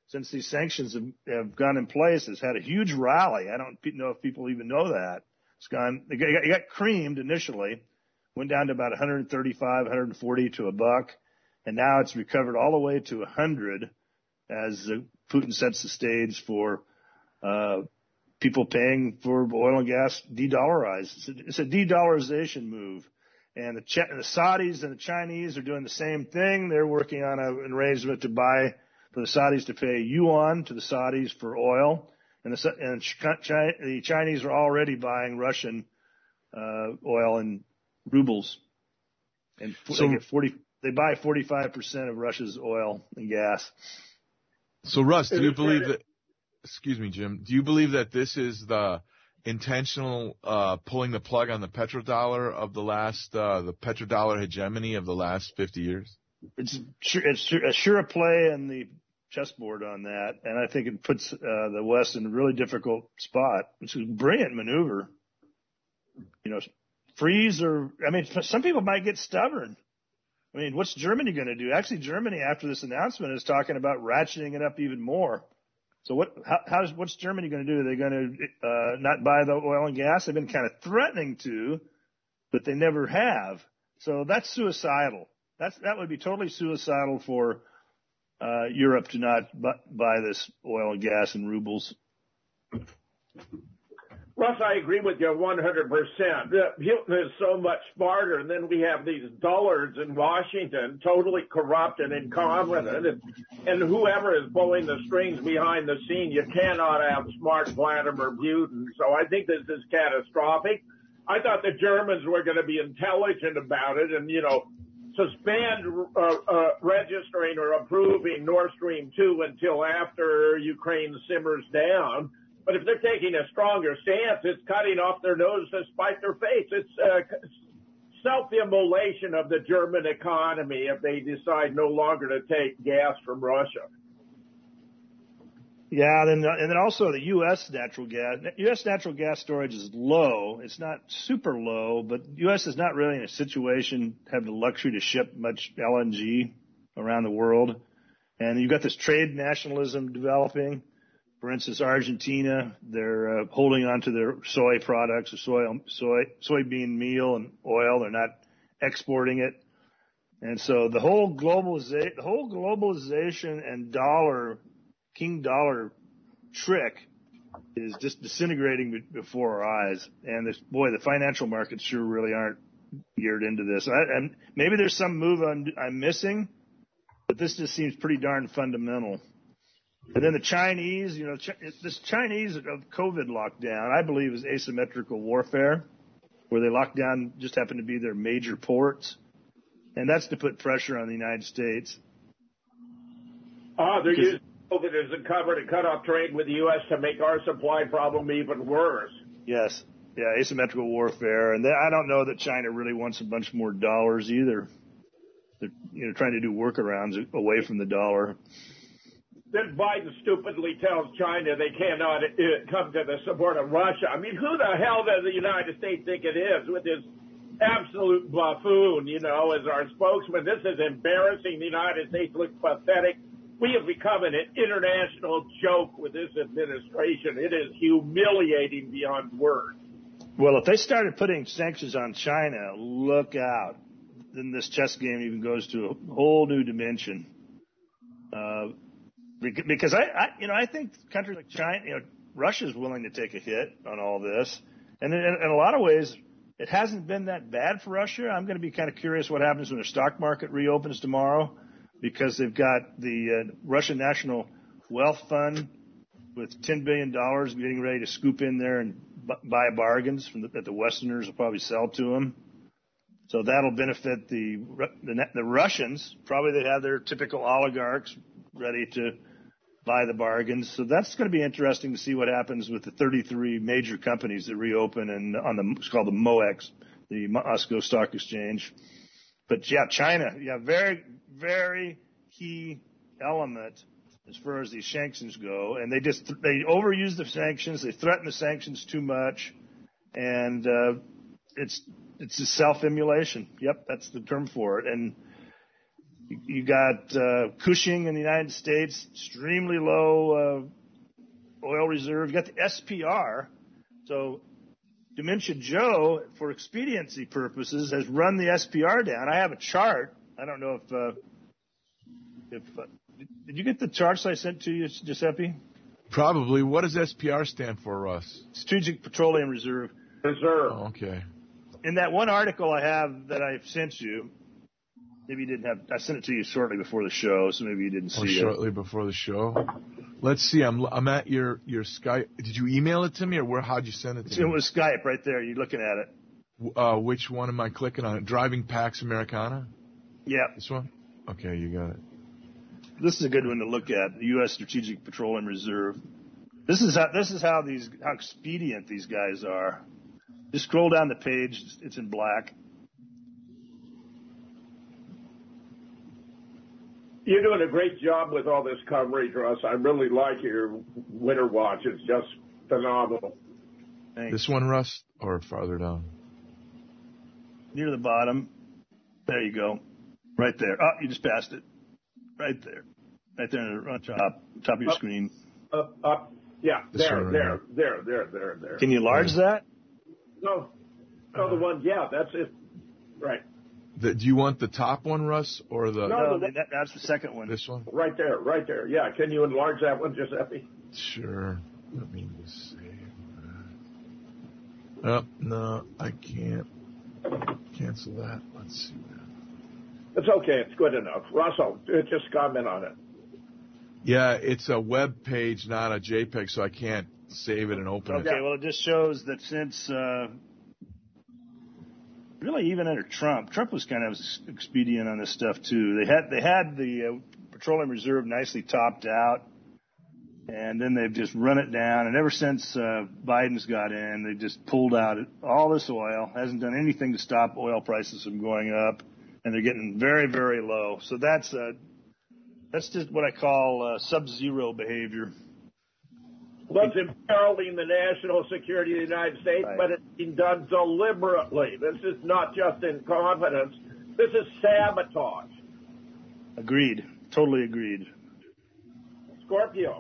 since these sanctions have gone in place, has had a huge rally. I don't know if people even know that. It got creamed initially, went down to about 135, 140 to $1, and now it's recovered all the way to 100 as Putin sets the stage for people paying for oil and gas de-dollarized. It's a de-dollarization move. And the Saudis and the Chinese are doing the same thing. They're working on an arrangement for the Saudis to pay yuan to the Saudis for oil. And the Chinese are already buying Russian oil in rubles. And they buy 45% of Russia's oil and gas. So Russ, do you believe that, excuse me, Jim, do you believe that this is the intentional pulling the plug on the petrodollar of the petrodollar hegemony of the last 50 years? It's a sure play in the chessboard on that, and I think it puts the West in a really difficult spot. It's a brilliant maneuver. Freeze some people might get stubborn. I mean, what's Germany going to do? Actually, Germany, after this announcement, is talking about ratcheting it up even more. So what's Germany going to do? Are they going to not buy the oil and gas? They've been kind of threatening to, but they never have. So that's suicidal. That would be totally suicidal for Europe to not buy this oil and gas in rubles. Russ, I agree with you 100%. Putin is so much smarter, and then we have these dullards in Washington, totally corrupt and incompetent, and whoever is pulling the strings behind the scene, you cannot have smart Vladimir Putin. So I think this is catastrophic. I thought the Germans were going to be intelligent about it and, suspend registering or approving Nord Stream 2 until after Ukraine simmers down. But if they're taking a stronger stance, it's cutting off their nose to spite their face. It's self-immolation of the German economy if they decide no longer to take gas from Russia. Yeah, and then also the U.S. natural gas. U.S. natural gas storage is low. It's not super low, but U.S. is not really in a situation to have the luxury to ship much LNG around the world. And you've got this trade nationalism developing. For instance, Argentina, they're holding on to their soy products, soybean meal and oil. They're not exporting it. And so the whole globalization and king dollar trick is just disintegrating before our eyes. And the financial markets sure really aren't geared into this. And maybe there's some move I'm missing, but this just seems pretty darn fundamental. And then the Chinese, this Chinese COVID lockdown, I believe, is asymmetrical warfare, where they lock down just happen to be their major ports. And that's to put pressure on the United States. They're using COVID as a cover to cut off trade with the U.S. to make our supply problem even worse. Yes. Yeah, asymmetrical warfare. And I don't know that China really wants a bunch more dollars either. They're trying to do workarounds away from the dollar. Then Biden stupidly tells China they cannot come to the support of Russia. I mean, who the hell does the United States think it is with this absolute buffoon, as our spokesman? This is embarrassing. The United States looks pathetic. We have become an international joke with this administration. It is humiliating beyond words. Well, if they started putting sanctions on China, look out. Then this chess game even goes to a whole new dimension. Because I think countries like China, Russia's willing to take a hit on all this. And in a lot of ways, it hasn't been that bad for Russia. I'm going to be kind of curious what happens when their stock market reopens tomorrow, because they've got the Russian National Wealth Fund with $10 billion getting ready to scoop in there and buy bargains that the Westerners will probably sell to them. So that'll benefit the Russians. Probably they have their typical oligarchs ready to buy the bargains. So that's going to be interesting to see what happens with the 33 major companies that reopen it's called the MOEX, the Moscow Stock Exchange. But yeah, China, very, very key element as far as these sanctions go. And they overuse the sanctions. They threaten the sanctions too much. And, it's a self-immolation. Yep, that's the term for it. And You got Cushing in the United States, extremely low oil reserve. You got the SPR. So Dementia Joe, for expediency purposes, has run the SPR down. I have a chart. I don't know if did you get the charts I sent to you, Giuseppe? Probably. What does SPR stand for, Russ? Strategic Petroleum Reserve. Oh, okay. In that one article I have that I sent you, maybe you didn't have. I sent it to you shortly before the show, so maybe you didn't see it. Shortly before the show. Let's see. I'm at your Skype. Did you email it to me, or how'd you send it to me? It was Skype right there. You're looking at it. Which one am I clicking on? Driving Pax Americana? Yeah. This one? Okay, you got it. This is a good one to look at. The U.S. Strategic Petroleum Reserve. This is how expedient these guys are. Just scroll down the page. It's in black. You're doing a great job with all this coverage, Russ. I really like your winter watch. It's just phenomenal. Thanks. This one, Russ, or farther down? Near the bottom. There you go. Right there. Oh, you just passed it. Right there. Right there on top of your screen. Up. Yeah, there. Can you enlarge that? No, the one, yeah, that's it. Right. Do you want the top one, Russ, or the... No, that's the second one. This one? Right there. Yeah, can you enlarge that one, Giuseppe? Sure. Let me just save that. Oh, no, I can't. Cancel that. Let's see that. It's okay. It's good enough. Russell, just comment on it. Yeah, it's a web page, not a JPEG, so I can't save it and open it. Okay, well, it just shows that since... really, even under Trump was kind of expedient on this stuff too. They had the petroleum reserve nicely topped out, and then they've just run it down. And ever since Biden's got in, they've just pulled out all this oil. Hasn't done anything to stop oil prices from going up, and they're getting very, very low. So that's just what I call sub-zero behavior. Well, it's imperiling the national security of the United States, right. But it's being done deliberately. This is not just incompetence. This is sabotage. Agreed. Totally agreed. Scorpio.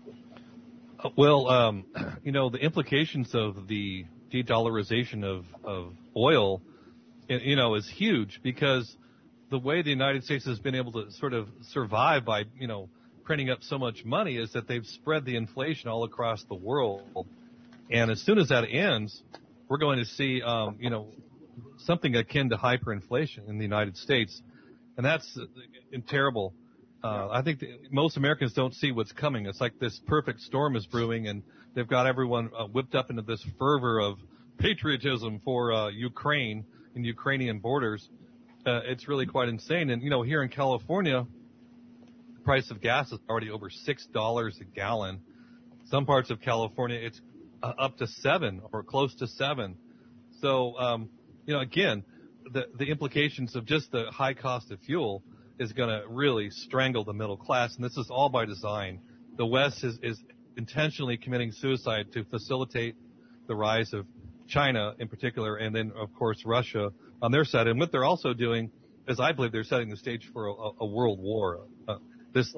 Well, the implications of the de-dollarization of oil, is huge, because the way the United States has been able to sort of survive by, printing up so much money is that they've spread the inflation all across the world. And as soon as that ends, we're going to see, something akin to hyperinflation in the United States. And that's terrible. I think most Americans don't see what's coming. It's like this perfect storm is brewing, and they've got everyone whipped up into this fervor of patriotism for Ukraine and Ukrainian borders. It's really quite insane. And, here in California, price of gas is already over $6 a gallon. Some parts of California, it's up to $7 or close to $7. So, again, the implications of just the high cost of fuel is going to really strangle the middle class, and this is all by design. The West is intentionally committing suicide to facilitate the rise of China in particular, and then, of course, Russia on their side. And what they're also doing is, I believe, they're setting the stage for a world war. This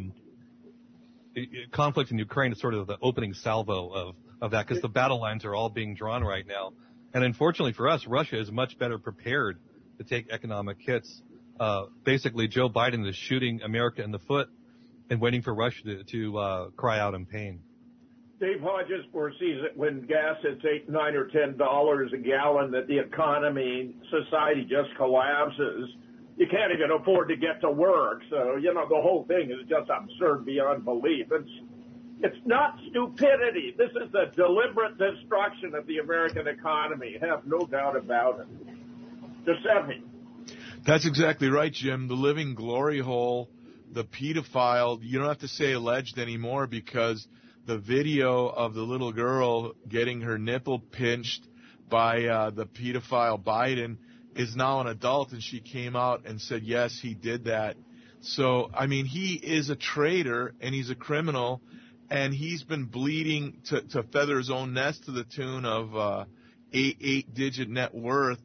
conflict in Ukraine is sort of the opening salvo of that, because the battle lines are all being drawn right now. And unfortunately for us, Russia is much better prepared to take economic hits. Basically, Joe Biden is shooting America in the foot and waiting for Russia to cry out in pain. Dave Hodges foresees that when gas hits $8, $9, or $10 a gallon, that the economy, society just collapses. You can't even afford to get to work. So, the whole thing is just absurd beyond belief. It's not stupidity. This is the deliberate destruction of the American economy. Have no doubt about it. Giuseppe. That's exactly right, Jim. The living glory hole, the pedophile, you don't have to say alleged anymore, because the video of the little girl getting her nipple pinched by the pedophile Biden is now an adult, and she came out and said, yes, he did that. So, he is a traitor, and he's a criminal, and he's been bleeding to feather his own nest to the tune of eight-digit net worth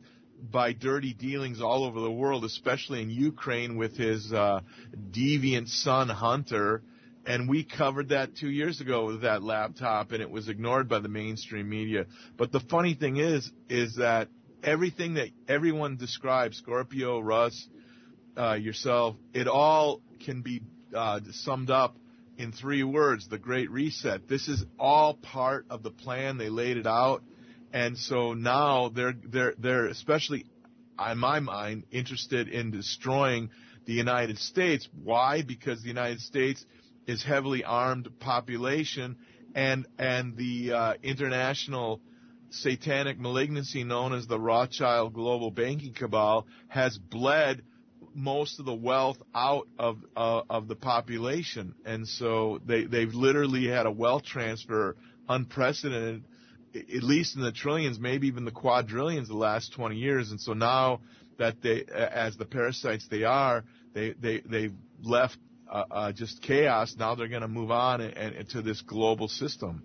by dirty dealings all over the world, especially in Ukraine with his deviant son Hunter. And we covered that 2 years ago with that laptop, and it was ignored by the mainstream media. But the funny thing is that everything that everyone describes, Scorpio, Russ, yourself, it all can be summed up in 3 words: the Great Reset. This is all part of the plan. They laid it out, and so now they're especially, in my mind, interested in destroying the United States. Why? Because the United States is heavily armed population, and the international satanic malignancy known as the Rothschild global banking cabal has bled most of the wealth out of the population, and so they've literally had a wealth transfer unprecedented, at least in the trillions, maybe even the quadrillions, the last 20 years. And so now that they, as the parasites they are, they've left just chaos. Now they're going to move on and to this global system.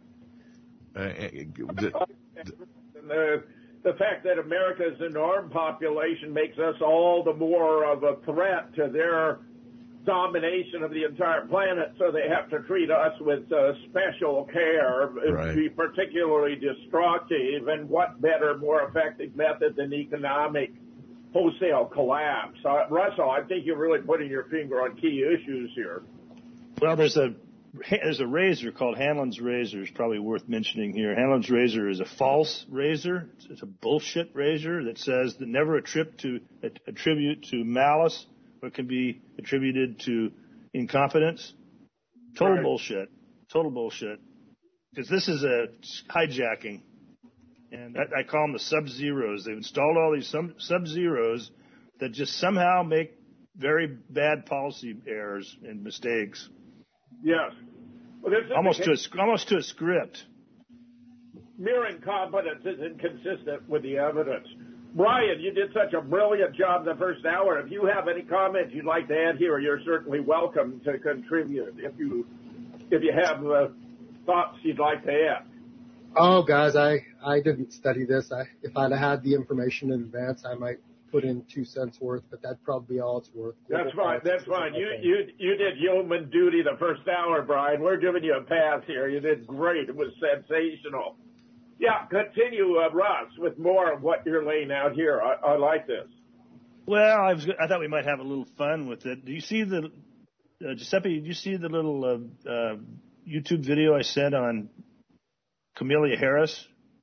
The fact that America's an armed population makes us all the more of a threat to their domination of the entire planet, so they have to treat us with special care, right. Be particularly destructive, and what better, more effective method than economic wholesale collapse? Russell, I think you're really putting your finger on key issues here. Well, there's a razor called Hanlon's razor. It's probably worth mentioning here. Hanlon's razor is a false razor. It's a bullshit razor that says that never attribute to malice, or can be attributed to incompetence. Total right. Bullshit. Total bullshit. Because this is a hijacking. And I call them the sub-zeros. They've installed all these sub-zeros that just somehow make very bad policy errors and mistakes. Yes. Well, almost to a script. Mere incompetence is inconsistent with the evidence. Brian, you did such a brilliant job the first hour. If you have any comments you'd like to add here, you're certainly welcome to contribute. If you have thoughts you'd like to add. Oh, guys, I didn't study this. If I'd had the information in advance, I might put in 2 cents worth, but that'd probably be all it's worth. That's fine. That's fine. You did yeoman duty the first hour, Brian. We're giving you a pass here. You did great. It was sensational. Yeah, continue, Russ, with more of what you're laying out here. I like this. Well, I thought we might have a little fun with it. Do you see the Giuseppe? Did you see the little YouTube video I sent on Camellia Harris?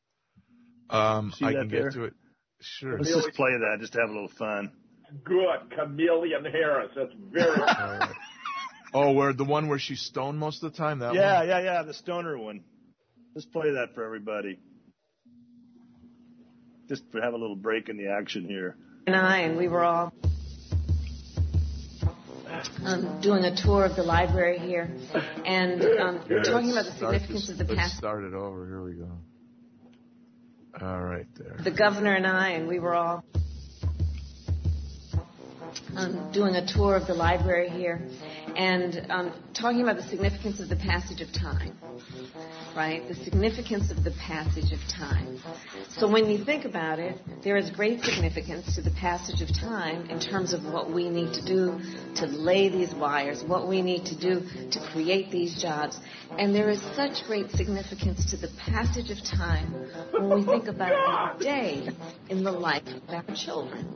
I can get to it. Sure. Let's just play that, just to have a little fun. Good, Camellia Harris. That's very. Oh, where the one where she's stoned most of the time? That one? Yeah, the stoner one. Let's play that for everybody. Just to have a little break in the action here. And we were all doing a tour of the library here, and talking about the significance of the past. Let's start it over. Here we go. All right, there. The governor and we were all doing a tour of the library here, and talking about the significance of the passage of time, right? The significance of the passage of time. So when you think about it, there is great significance to the passage of time in terms of what we need to do to lay these wires, what we need to do to create these jobs. And there is such great significance to the passage of time when we think about a day in the life of our children.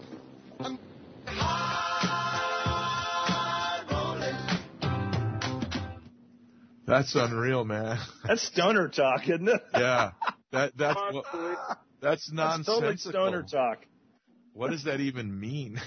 That's unreal, man. That's stoner talk, isn't it? Yeah. That's nonsensical. That's totally stoner talk. What does that even mean?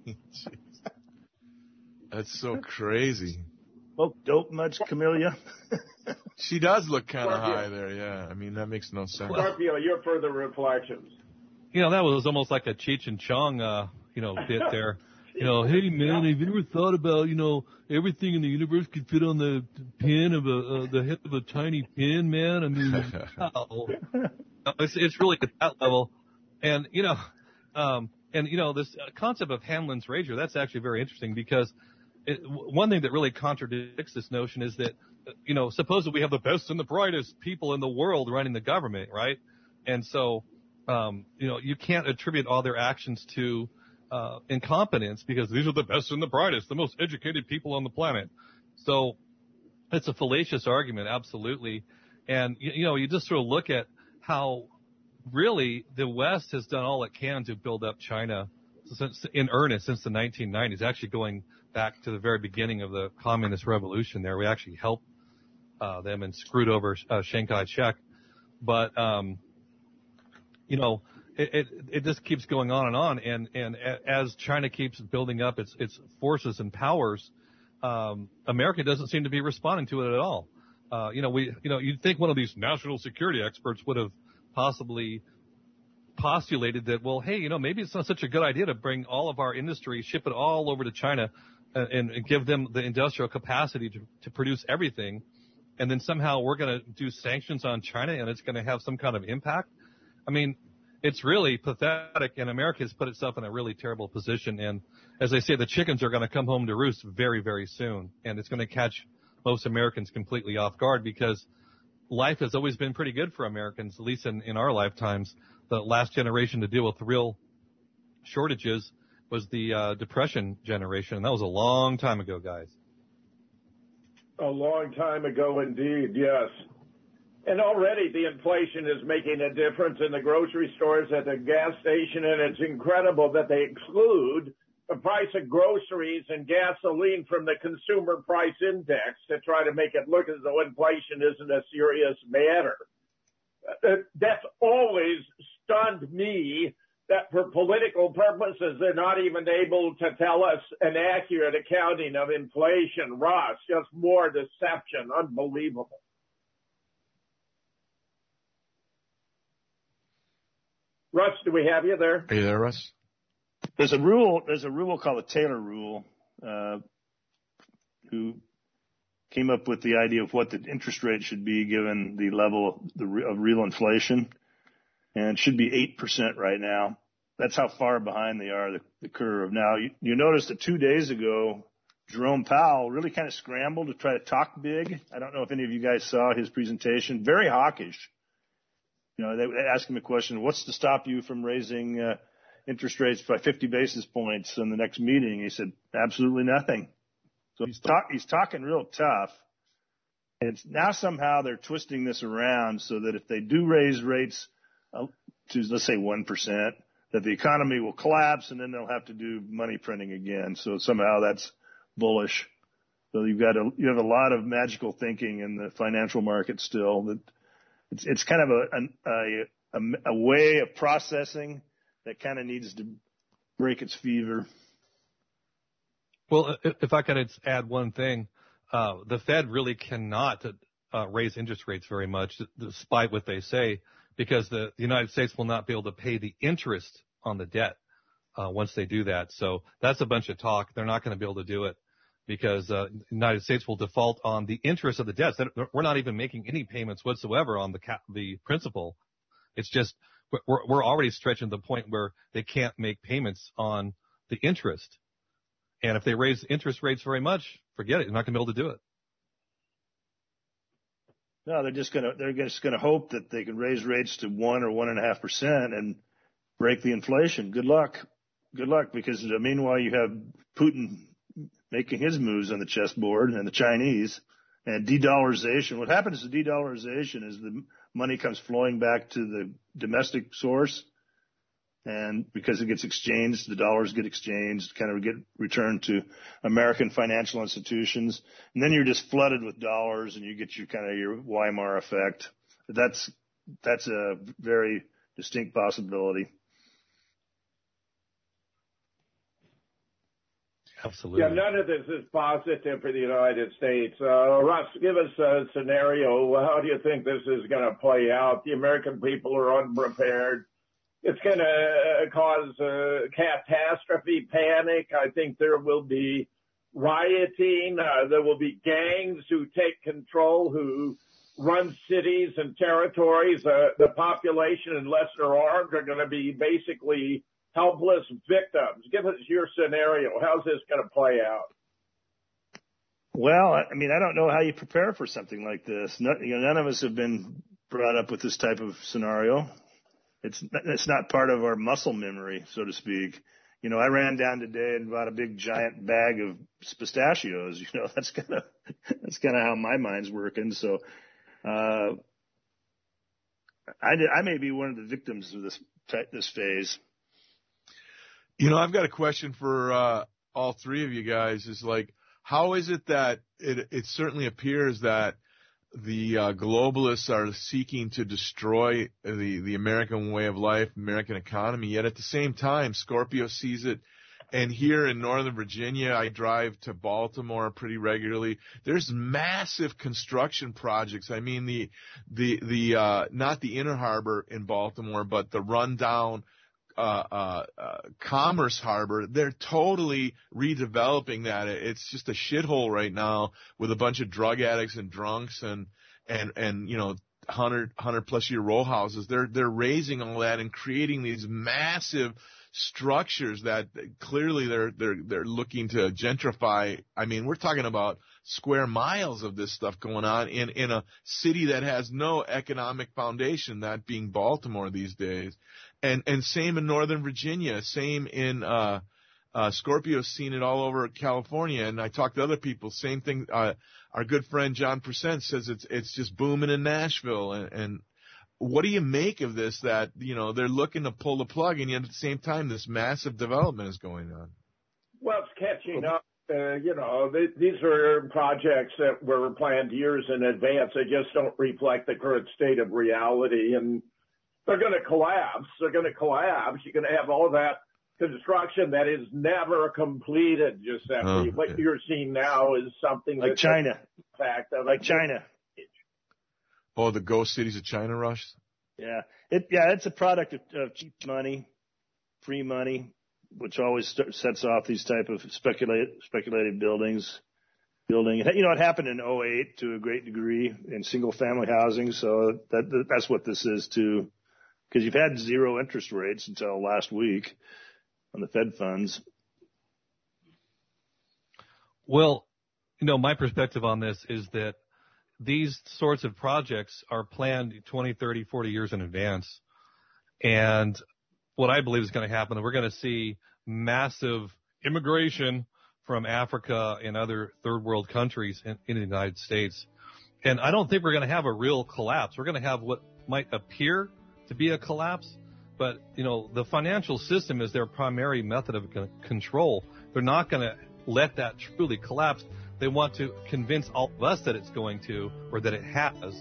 That's so crazy. Smoke dope much, Camellia? She does look kind of high there, yeah. I mean, that makes no sense. Scorpio, your further reflections. That was almost like a Cheech and Chong, bit there. Hey man, have you ever thought about, everything in the universe could fit on the pin of the head of a tiny pin, man? I mean, wow. It's really at that level. And, this concept of Hanlon's razor, that's actually very interesting because one thing that really contradicts this notion is that, suppose that we have the best and the brightest people in the world running the government, right? And so, you can't attribute all their actions to incompetence, because these are the best and the brightest, the most educated people on the planet. So it's a fallacious argument, absolutely. And, you just sort of look at how really the West has done all it can to build up China in earnest since the 1990s, actually going back to the very beginning of the Communist Revolution there. We actually helped them and screwed over Chiang Kai-shek. But, it just keeps going on and on. And as China keeps building up its forces and powers, America doesn't seem to be responding to it at all. You'd think one of these national security experts would have possibly postulated that, well, hey, maybe it's not such a good idea to bring all of our industry, ship it all over to China and give them the industrial capacity to produce everything. And then somehow we're going to do sanctions on China and it's going to have some kind of impact. I mean, it's really pathetic, and America has put itself in a really terrible position. And as I say, the chickens are going to come home to roost very, very soon. And it's going to catch most Americans completely off guard, because life has always been pretty good for Americans, at least in our lifetimes. The last generation to deal with real shortages was the Depression generation, and that was a long time ago, guys. A long time ago indeed, yes. And already the inflation is making a difference in the grocery stores, at the gas station, and it's incredible that they exclude the price of groceries and gasoline from the consumer price index to try to make it look as though inflation isn't a serious matter. That's always stunned me, that for political purposes, they're not even able to tell us an accurate accounting of inflation. Ross, just more deception. Unbelievable. Russ, do we have you there? Are you there, Russ? There's a rule called the Taylor Rule, who came up with the idea of what the interest rate should be given the level of real inflation. And it should be 8% right now. That's how far behind they are, the curve. Now, you notice that 2 days ago, Jerome Powell really kind of scrambled to try to talk big. I don't know if any of you guys saw his presentation. Very hawkish. They asked him a question, what's to stop you from raising interest rates by 50 basis points in the next meeting? He said, absolutely nothing. So he's talking real tough. And now somehow they're twisting this around so that if they do raise rates to, let's say, 1%, that the economy will collapse and then they'll have to do money printing again. So somehow that's bullish. So you have a lot of magical thinking in the financial market still. That it's kind of a way of processing that kind of needs to break its fever. Well, if I could add one thing, the Fed really cannot raise interest rates very much, despite what they say, because the United States will not be able to pay the interest on the debt once they do that. So that's a bunch of talk. They're not going to be able to do it because the United States will default on the interest of the debts. We're not even making any payments whatsoever on the principal. It's just we're already stretching to the point where they can't make payments on the interest. And if they raise interest rates very much, forget it. They're not going to be able to do it. No, they're just gonna hope that they can raise rates to 1 or 1.5% and break the inflation. Good luck, because meanwhile you have Putin making his moves on the chessboard and the Chinese and de-dollarization. What happens to de-dollarization is the money comes flowing back to the domestic source, and because it gets exchanged, the dollars get exchanged, kind of get returned to American financial institutions, and then you're just flooded with dollars, and you get your Weimar effect. That's a very distinct possibility. Absolutely. Yeah, none of this is positive for the United States. Russ, give us a scenario. How do you think this is going to play out? The American people are unprepared. It's going to cause catastrophe, panic. I think there will be rioting. There will be gangs who take control, who run cities and territories. The population, unless they're armed, are going to be basically helpless victims. Give us your scenario. How's this going to play out? Well, I don't know how you prepare for something like this. None of us have been brought up with this type of scenario. it's not part of our muscle memory, so to speak. You know, I ran down today and bought a big giant bag of pistachios. You know, that's kind of how my mind's working. So, I may be one of the victims of this phase. You know, I've got a question for all three of you guys. Is like, how is it that it certainly appears that the globalists are seeking to destroy the American way of life, American economy, yet at the same time, Scorpio sees it. And here in Northern Virginia, I drive to Baltimore pretty regularly. There's massive construction projects. I mean, the not the Inner Harbor in Baltimore, but the rundown Commerce Harbor, they're totally redeveloping that. It's just a shithole right now with a bunch of drug addicts and drunks and you know, 100 plus year row houses. They're raising all that and creating these massive structures that clearly they're looking to gentrify. I mean, we're talking about square miles of this stuff going on in a city that has no economic foundation, that being Baltimore these days. And same in Northern Virginia, same in Scorpio's seen it all over California, and I talked to other people, same thing. Our good friend John Percent says it's just booming in Nashville. And what do you make of this, that, you know, they're looking to pull the plug, and yet at the same time this massive development is going on? Well, it's catching up. You know, these are projects that were planned years in advance. They just don't reflect the current state of reality, and they're going to collapse. You're going to have all that construction that is never completed, Giuseppe. What you're seeing now is something like China. Like China. Oh, the ghost cities of China rush? Yeah. It's a product of cheap money, free money, which always sets off these type of speculative building. You know, it happened in 2008 to a great degree in single family housing. So that's what this is too, because you've had zero interest rates until last week on the Fed funds. Well, you know, my perspective on this is that these sorts of projects are planned 20, 30, 40 years in advance. And what I believe is going to happen, we're going to see massive immigration from Africa and other third world countries in the United States. And I don't think we're going to have a real collapse. We're going to have what might appear to be a collapse. But, you know, the financial system is their primary method of control. They're not going to let that truly collapse. They want to convince all of us that it's going to, or that it has.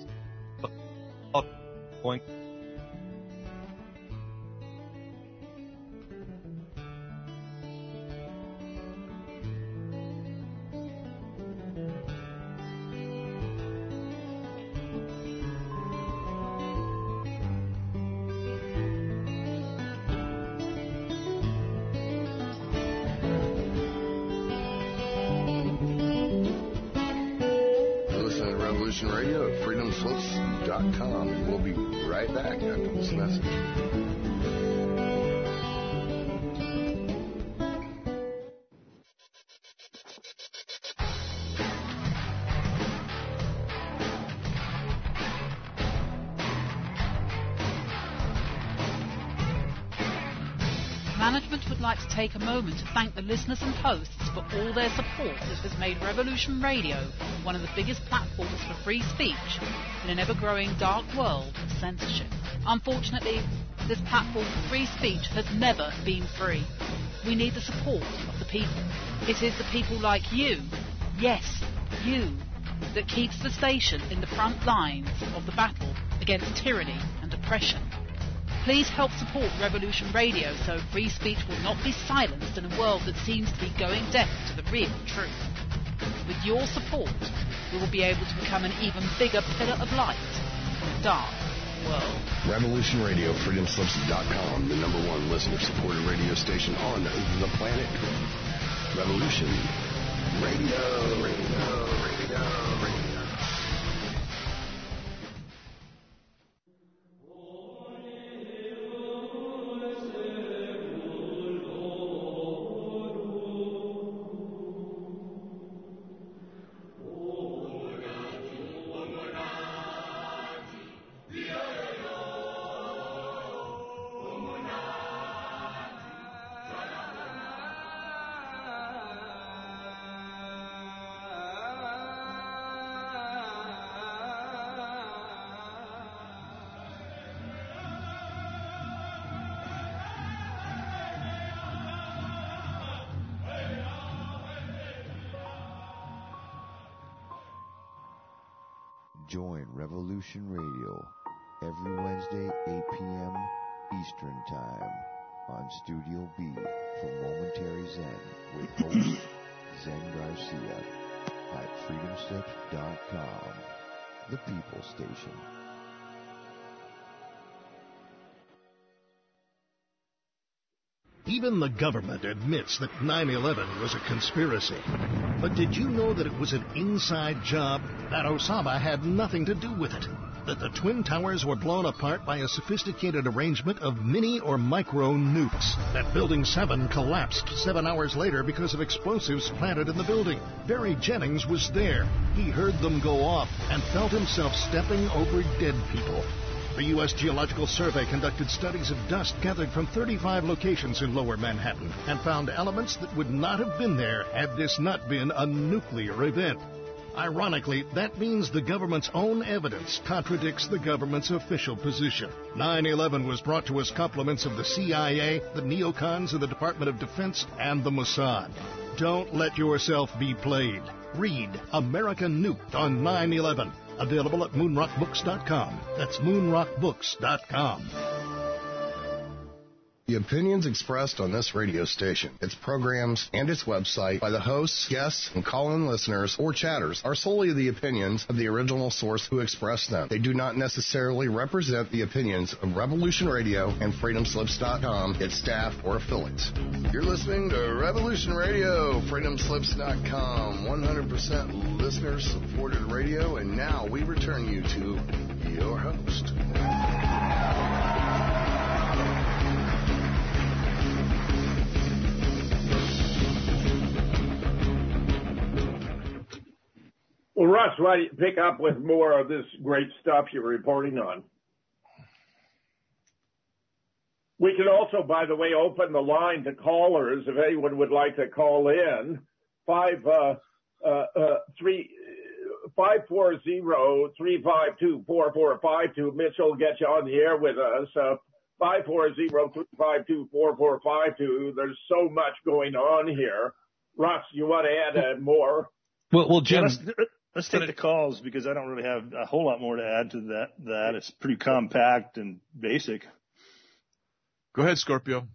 Radio at freedomslips.com, and we'll be right back after this message. Management would like to take a moment to thank the listeners and hosts for all their support that has made Revolution Radio one of the biggest platforms for free speech in an ever-growing dark world of censorship. Unfortunately, this platform for free speech has never been free. We need the support of the people. It is the people like you, yes, you, that keeps the station in the front lines of the battle against tyranny and oppression. Please help support Revolution Radio so free speech will not be silenced in a world that seems to be going deaf to the real truth. With your support, we will be able to become an even bigger pillar of light in a dark world. Revolution Radio, freedomslips.com, the #1 listener-supported radio station on the planet. Revolution Radio. Join Revolution Radio every Wednesday, 8 p.m. Eastern Time on Studio B for Momentary Zen with host Zen Garcia at freedomslips.com, the People Station. Even the government admits that 9/11 was a conspiracy. But did you know that it was an inside job? That Osama had nothing to do with it? That the Twin Towers were blown apart by a sophisticated arrangement of mini or micro nukes? That Building 7 collapsed 7 hours later because of explosives planted in the building? Barry Jennings was there. He heard them go off and felt himself stepping over dead people. The U.S. Geological Survey conducted studies of dust gathered from 35 locations in Lower Manhattan and found elements that would not have been there had this not been a nuclear event. Ironically, that means the government's own evidence contradicts the government's official position. 9/11 was brought to us compliments of the CIA, the neocons of the Department of Defense, and the Mossad. Don't let yourself be played. Read American Nuked on 9/11. Available at moonrockbooks.com. That's moonrockbooks.com. The opinions expressed on this radio station, its programs, and its website by the hosts, guests, and call-in listeners or chatters are solely the opinions of the original source who expressed them. They do not necessarily represent the opinions of Revolution Radio and freedomslips.com, its staff, or affiliates. You're listening to Revolution Radio, freedomslips.com, 100% listener-supported radio, and now we return you to your host. Well, Russ, why don't you pick up with more of this great stuff you're reporting on? We can also, by the way, open the line to callers if anyone would like to call in. 540-352-4452. Mitchell will get you on the air with us. 540-352-4452. There's so much going on here. Russ, you want to add more? Well, Jim, let's take the calls because I don't really have a whole lot more to add to that. It's pretty compact and basic. Go ahead, Scorpio.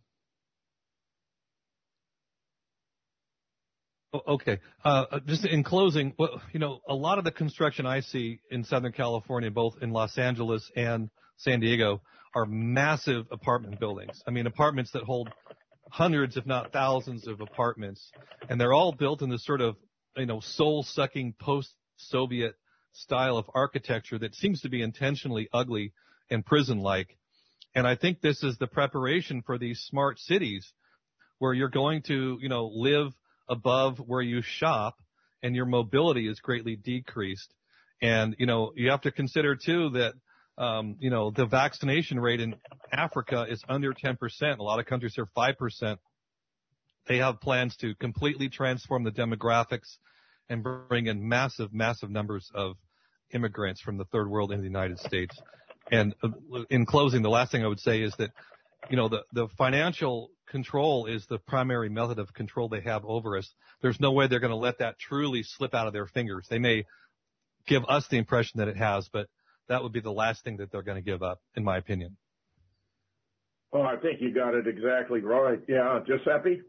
Okay. Just in closing, a lot of the construction I see in Southern California, both in Los Angeles and San Diego, are massive apartment buildings. I mean, apartments that hold hundreds, if not thousands of apartments. And they're all built in this sort of, soul-sucking post-Soviet style of architecture that seems to be intentionally ugly and prison-like. And I think this is the preparation for these smart cities where you're going to, live above where you shop and your mobility is greatly decreased. And, you have to consider, too, that, the vaccination rate in Africa is under 10%. A lot of countries are 5%. They have plans to completely transform the demographics and bring in massive, massive numbers of immigrants from the third world into the United States. And in closing, the last thing I would say is that, the financial control is the primary method of control they have over us. There's no way they're going to let that truly slip out of their fingers. They may give us the impression that it has, but that would be the last thing that they're going to give up, in my opinion. Oh, I think you got it exactly right. Yeah, Giuseppe?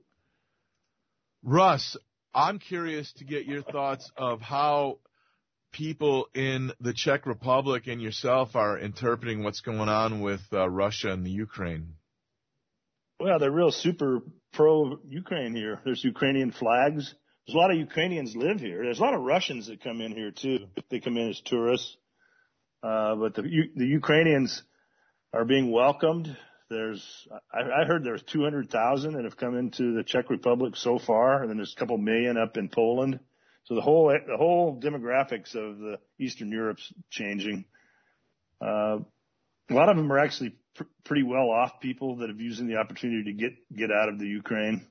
Russ, I'm curious to get your thoughts of how people in the Czech Republic and yourself are interpreting what's going on with Russia and the Ukraine. Well, they're real super pro-Ukraine here. There's Ukrainian flags. There's a lot of Ukrainians live here. There's a lot of Russians that come in here, too. They come in as tourists. But the Ukrainians are being welcomed. I heard there's 200,000 that have come into the Czech Republic so far, and then there's a couple million up in Poland. So the whole demographics of the Eastern Europe's changing. A lot of them are actually pretty well off people that have using the opportunity to get out of the Ukraine.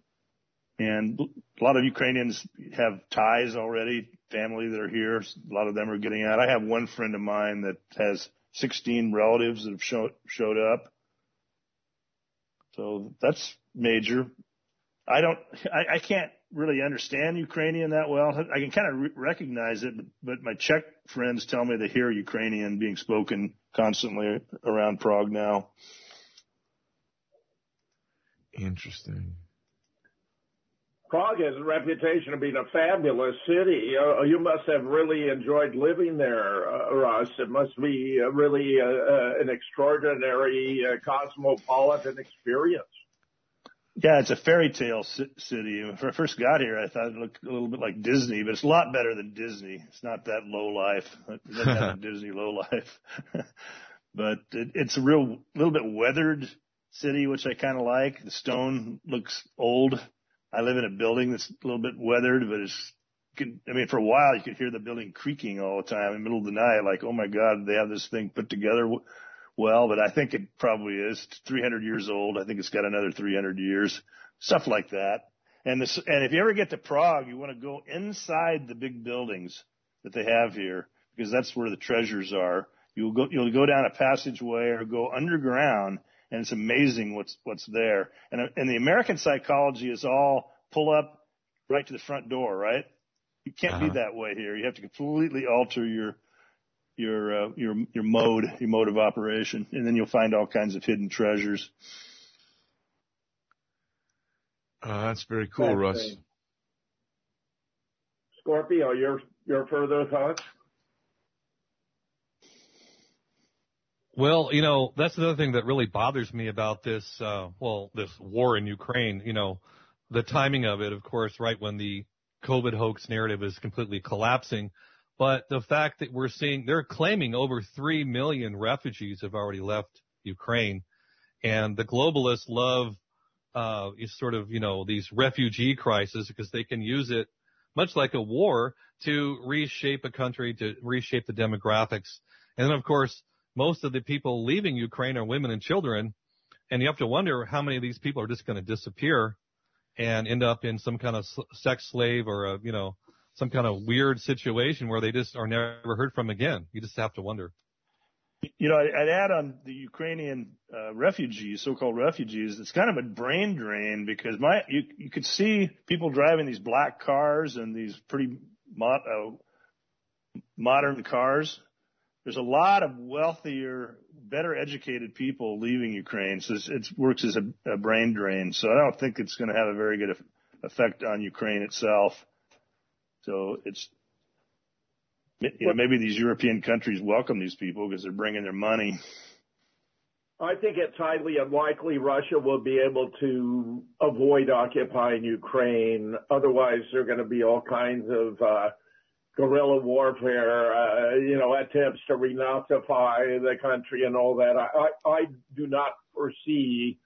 And a lot of Ukrainians have ties already, family that are here. A lot of them are getting out. I have one friend of mine that has 16 relatives that have showed up. So that's major. I can't really understand Ukrainian that well. I can kind of recognize it, but my Czech friends tell me they hear Ukrainian being spoken constantly around Prague now. Interesting. Prague has a reputation of being a fabulous city. You must have really enjoyed living there, Russ. It must be really an extraordinary cosmopolitan experience. Yeah, it's a fairy tale city. When I first got here, I thought it looked a little bit like Disney, but it's a lot better than Disney. It's not that low life. It doesn't have a Disney low life. But it's a little bit weathered city, which I kind of like. The stone looks old. I live in a building that's a little bit weathered, but for a while you could hear the building creaking all the time in the middle of the night, like, oh my God, they have this thing put together well, but I think it probably is 300 years old. I think it's got another 300 years, stuff like that. And if you ever get to Prague, you want to go inside the big buildings that they have here, because that's where the treasures are. You'll go down a passageway or go underground, and it's amazing what's there. And the American psychology is all pull up right to the front door, right? You can't be that way here. You have to completely alter your mode of operation, and then you'll find all kinds of hidden treasures. That's very cool, Russ. Scorpio, your further thoughts? Well, that's another thing that really bothers me about this war in Ukraine. The timing of it, of course, right when the COVID hoax narrative is completely collapsing. But the fact that we're seeing, they're claiming over 3 million refugees have already left Ukraine. And the globalists love, these refugee crises because they can use it much like a war to reshape a country, to reshape the demographics. And then, of course, most of the people leaving Ukraine are women and children, and you have to wonder how many of these people are just going to disappear and end up in some kind of sex slave or some kind of weird situation where they just are never heard from again. You just have to wonder. I'd add on the Ukrainian refugees, so-called refugees. It's kind of a brain drain because you could see people driving these black cars and these pretty modern cars. There's a lot of wealthier, better educated people leaving Ukraine, so it works as a brain drain. So I don't think it's going to have a very good effect on Ukraine itself. So it's, maybe these European countries welcome these people because they're bringing their money. I think it's highly unlikely Russia will be able to avoid occupying Ukraine. Otherwise, there are going to be all kinds of guerrilla warfare, attempts to renazify the country and all that. I do not foresee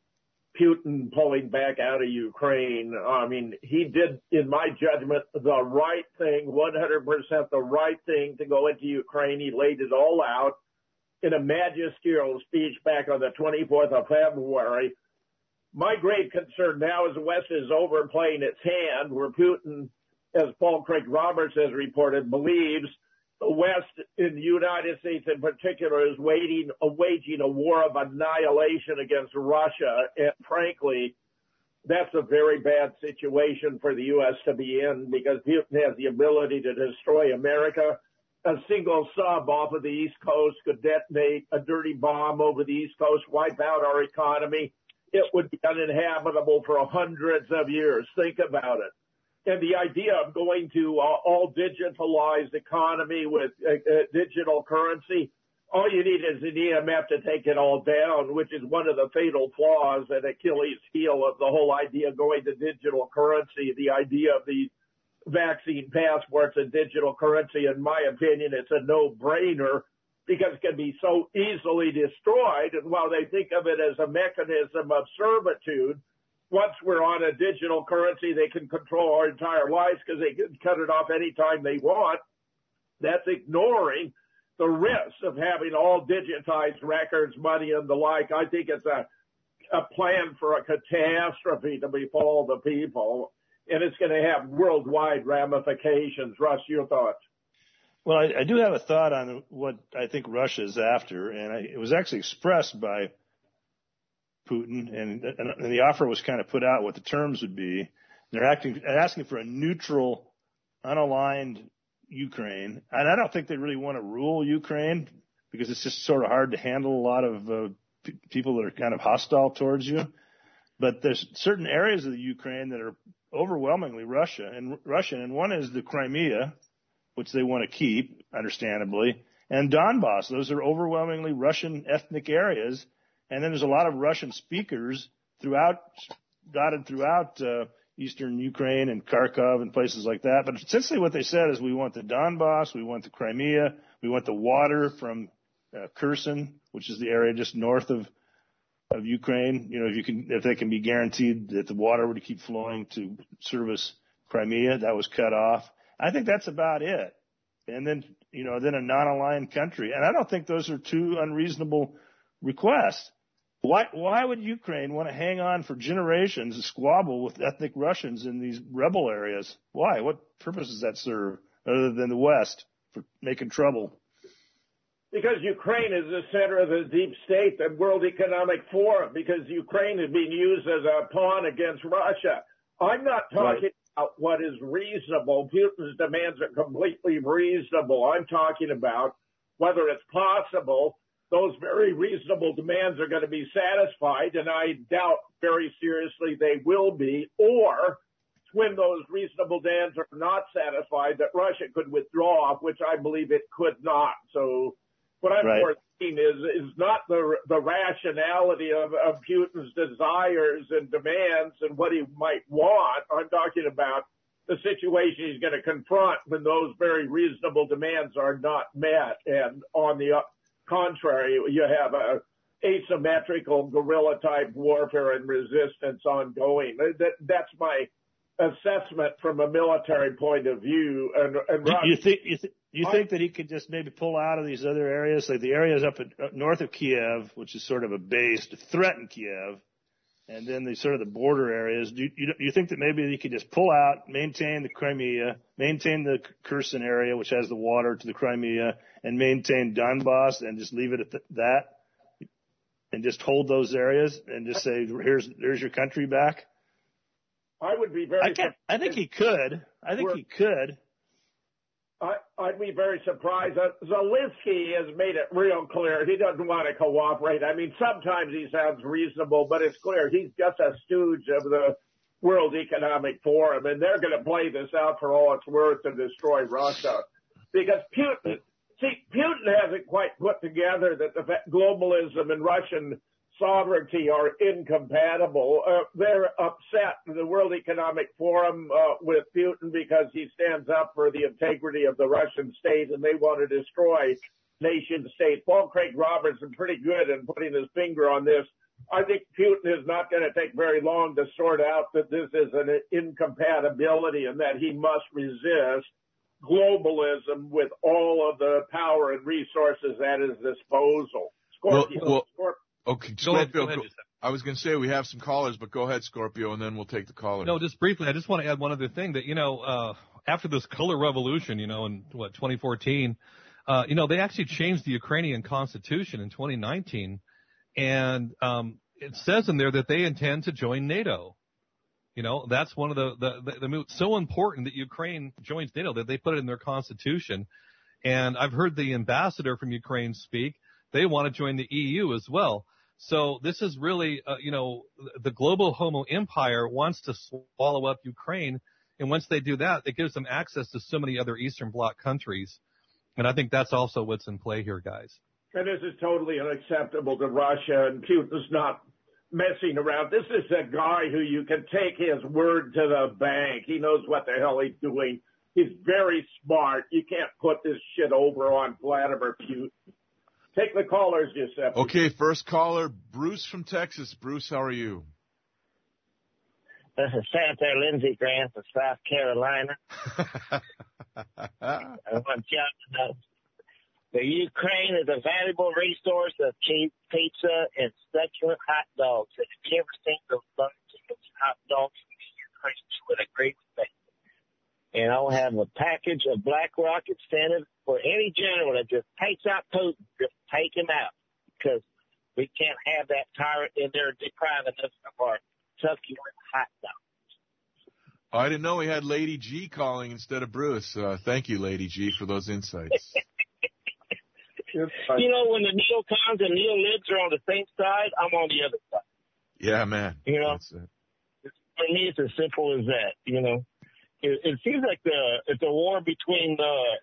Putin pulling back out of Ukraine. I mean, he did, in my judgment, the right thing, 100% the right thing to go into Ukraine. He laid it all out in a magisterial speech back on the 24th of February. My great concern now is the West is overplaying its hand, where Putin, as Paul Craig Roberts has reported, believes the West, in the United States in particular, is waging a war of annihilation against Russia. And frankly, that's a very bad situation for the U.S. to be in because Putin has the ability to destroy America. A single sub off of the East Coast could detonate a dirty bomb over the East Coast, wipe out our economy. It would be uninhabitable for hundreds of years. Think about it. And the idea of going to all digitalized economy with digital currency, all you need is an EMF to take it all down, which is one of the fatal flaws and Achilles heel of the whole idea of going to digital currency. The idea of the vaccine passports and digital currency, in my opinion, it's a no-brainer because it can be so easily destroyed. And while they think of it as a mechanism of servitude, once we're on a digital currency, they can control our entire lives because they can cut it off anytime they want. That's ignoring the risks of having all digitized records, money, and the like. I think it's a plan for a catastrophe to befall the people, and it's going to have worldwide ramifications. Russ, your thoughts? Well, I do have a thought on what I think Russia is after, and it was actually expressed by Putin, and the offer was kind of put out what the terms would be. They're asking for a neutral, unaligned Ukraine. And I don't think they really want to rule Ukraine because it's just sort of hard to handle a lot of people that are kind of hostile towards you. But there's certain areas of the Ukraine that are overwhelmingly Russian, and one is the Crimea, which they want to keep, understandably, and Donbass. Those are overwhelmingly Russian ethnic areas. And then there's a lot of Russian speakers dotted throughout eastern Ukraine and Kharkov and places like that. But essentially what they said is we want the Donbass, we want the Crimea, we want the water from Kherson, which is the area just north of Ukraine. You know, if they can be guaranteed that the water would keep flowing to service Crimea, that was cut off. I think that's about it. And then a non-aligned country. And I don't think those are two unreasonable requests. Why would Ukraine want to hang on for generations and squabble with ethnic Russians in these rebel areas? Why? What purpose does that serve other than the West for making trouble? Because Ukraine is the center of the deep state, the World Economic Forum, because Ukraine is being used as a pawn against Russia. I'm not talking about what is reasonable. Putin's demands are completely reasonable. I'm talking about whether it's possible those very reasonable demands are going to be satisfied, and I doubt very seriously they will be, or when those reasonable demands are not satisfied, that Russia could withdraw, which I believe it could not. So what I'm foreseeing is not the rationality of Putin's desires and demands and what he might want. I'm talking about the situation he's going to confront when those very reasonable demands are not met. And on the contrary, you have a asymmetrical guerrilla-type warfare and resistance ongoing. That's my assessment from a military point of view. And you think that he could just maybe pull out of these other areas, like the areas up north of Kiev, which is sort of a base to threaten Kiev, and then the sort of the border areas? Do you think that maybe he could just pull out, maintain the Crimea, maintain the Kherson area, which has the water to the Crimea, and maintain Donbass, and just leave it at that, and just hold those areas, and just say, here's your country back? I would be very. I think he could. I'd be very surprised. Zelensky has made it real clear he doesn't want to cooperate. I mean, sometimes he sounds reasonable, but it's clear he's just a stooge of the World Economic Forum, and they're going to play this out for all it's worth to destroy Russia. Because Putin hasn't quite put together that the globalism and Russian sovereignty are incompatible. They're upset in the World Economic Forum with Putin because he stands up for the integrity of the Russian state, and they want to destroy nation states. Paul Craig Robertson pretty good in putting his finger on this. I think Putin is not going to take very long to sort out that this is an incompatibility and that he must resist globalism with all of the power and resources at his disposal. Scorpio. Okay, Scorpio, I was going to say we have some callers, but go ahead, Scorpio, and then we'll take the caller. No, just briefly, I just want to add one other thing that, after this color revolution, in 2014, they actually changed the Ukrainian constitution in 2019, and it says in there that they intend to join NATO. That's one of the moves. So important that Ukraine joins NATO that they put it in their constitution. And I've heard the ambassador from Ukraine speak. They want to join the EU as well. So this is really, the global homo empire wants to swallow up Ukraine. And once they do that, it gives them access to so many other Eastern Bloc countries. And I think that's also what's in play here, guys. And this is totally unacceptable to Russia, and Putin's not messing around. This is a guy who you can take his word to the bank. He knows what the hell he's doing. He's very smart. You can't put this shit over on Vladimir Putin. Take the callers, Giuseppe. Okay, first caller, Bruce from Texas. Bruce, how are you? This is Senator Lindsey Graham from South Carolina. I want y'all to know the Ukraine is a valuable resource of cheap pizza and succulent hot dogs. If you ever seen those chicken hot dogs in Ukraine, you would agree with me. And I'll have a package of Black Rocket Incentive for any general that just takes out Putin. Just take him out, because we can't have that tyrant in there depriving us of our succulent hot dogs. Oh, I didn't know we had Lady G calling instead of Bruce. Thank you, Lady G, for those insights. You know, when the neocons and neolibs are on the same side, I'm on the other side. Yeah, man. You know, That's it. For me, it's as simple as that. You know, it seems like it's a war between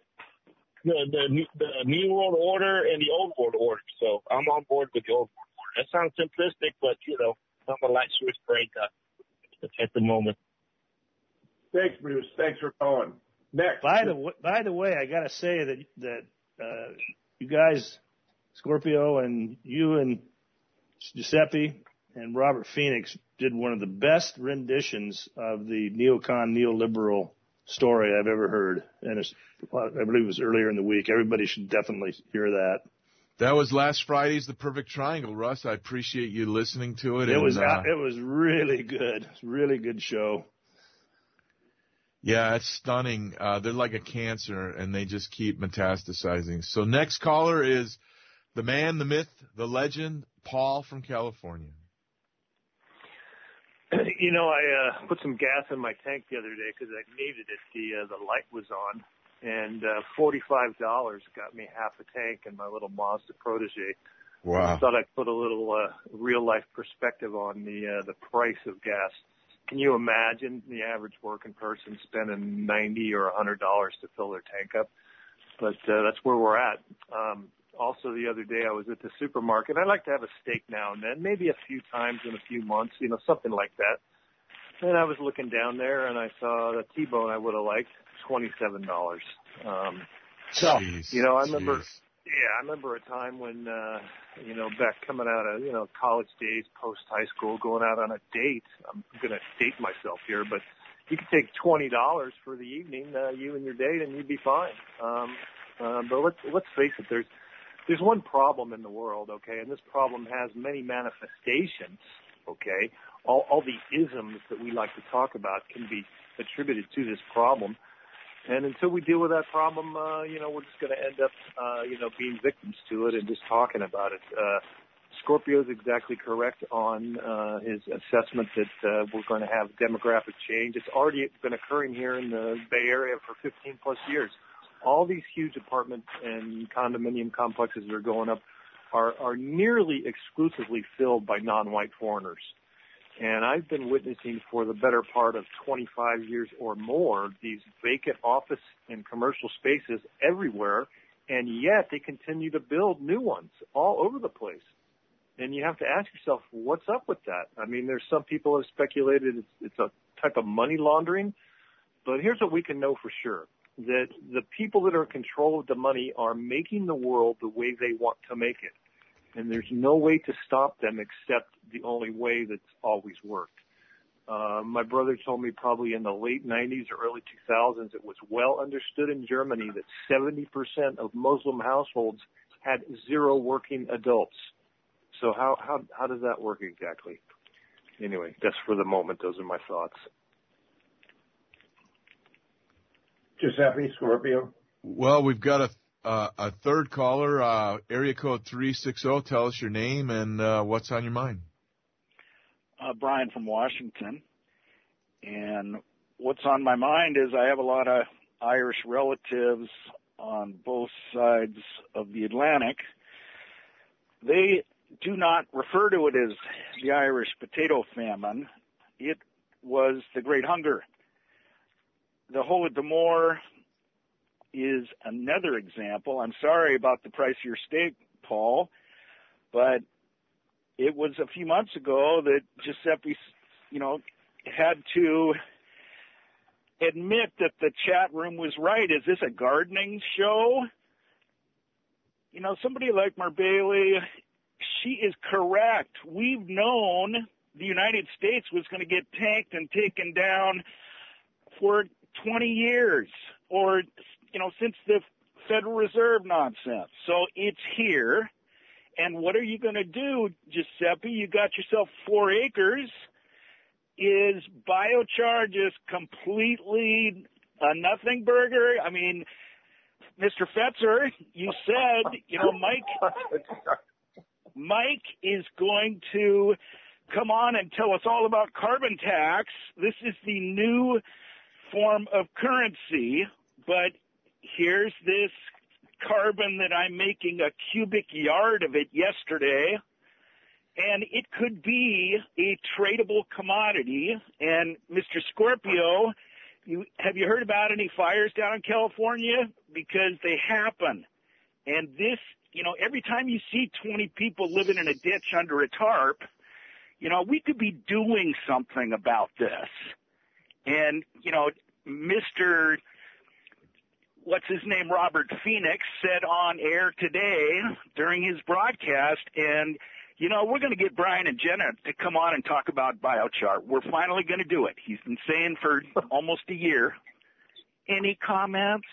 the New World Order and the Old World Order. So I'm on board with the Old World Order. That sounds simplistic, but you know, I'm a light switch break at the moment. Thanks, Bruce. Thanks for calling. Next. By the way, I gotta say that you guys, Scorpio, and you and Giuseppe and Robert Phoenix did one of the best renditions of the neocon, neoliberal story I've ever heard. And I believe it was earlier in the week. Everybody should definitely hear that. That was last Friday's The Perfect Triangle, Russ. I appreciate you listening to it. It was really good. It's a really good show. Yeah, it's stunning. They're like a cancer, and they just keep metastasizing. So next caller is the man, the myth, the legend, Paul from California. You know, I put some gas in my tank the other day because I needed it. The light was on, and $45 got me half a tank in my little Mazda Protege. Wow. I thought I'd put a little real-life perspective on the price of gas. Can you imagine the average working person spending $90 or $100 to fill their tank up? But that's where we're at. Also, the other day I was at the supermarket. I like to have a steak now and then, maybe a few times in a few months, you know, something like that. And I was looking down there and I saw the T-bone I would have liked, $27. You know, I remember a time when, you know, back coming out of, you know, college days, post high school, going out on a date. I'm going to date myself here, but you could take $20 for the evening, you and your date, and you'd be fine. But let's face it, there's one problem in the world, okay, and this problem has many manifestations, okay. All the isms that we like to talk about can be attributed to this problem. And until we deal with that problem, you know, we're just going to end up, you know, being victims to it and just talking about it. Scorpio's exactly correct on his assessment that we're going to have demographic change. It's already been occurring here in the Bay Area for 15 plus years. All these huge apartment and condominium complexes that are going up are nearly exclusively filled by non-white foreigners. And I've been witnessing for the better part of 25 years or more these vacant office and commercial spaces everywhere, and yet they continue to build new ones all over the place. And you have to ask yourself, what's up with that? I mean, there's some people have speculated it's a type of money laundering, but here's what we can know for sure, that the people that are in control of the money are making the world the way they want to make it. And there's no way to stop them except the only way that's always worked. My brother told me probably in the late 90s or early 2000s, it was well understood in Germany that 70% of Muslim households had 0 working adults. So how does that work exactly? Anyway, that's for the moment. Those are my thoughts. Giuseppe, Scorpio. Well, we've got a third caller, area code 360. Tell us your name and what's on your mind. Brian from Washington. And what's on my mind is I have a lot of Irish relatives on both sides of the Atlantic. They do not refer to it as the Irish potato famine. It was the Great Hunger. The Holodomor is another example. I'm sorry about the price of your steak, Paul, but it was a few months ago that Giuseppe, you know, had to admit that the chat room was right. Is this a gardening show? You know, somebody like Bailey, she is correct. We've known the United States was going to get tanked and taken down for 20 years, or, you know, since the Federal Reserve nonsense. So it's here. And what are you going to do, Giuseppe? You got yourself 4 acres. Is biochar just completely a nothing burger? I mean, Mr. Fetzer, you said, you know, Mike is going to come on and tell us all about carbon tax. This is the new form of currency, but here's this carbon that I'm making a cubic yard of it yesterday, and it could be a tradable commodity. And Mr. Scorpio, have you heard about any fires down in California? Because they happen. And this, every time you see 20 people living in a ditch under a tarp, we could be doing something about this. And, Mr. what's his name, Robert Phoenix, said on air today during his broadcast, and, we're going to get Brian and Jenna to come on and talk about biochar. We're finally going to do it. He's been saying for almost a year. Any comments?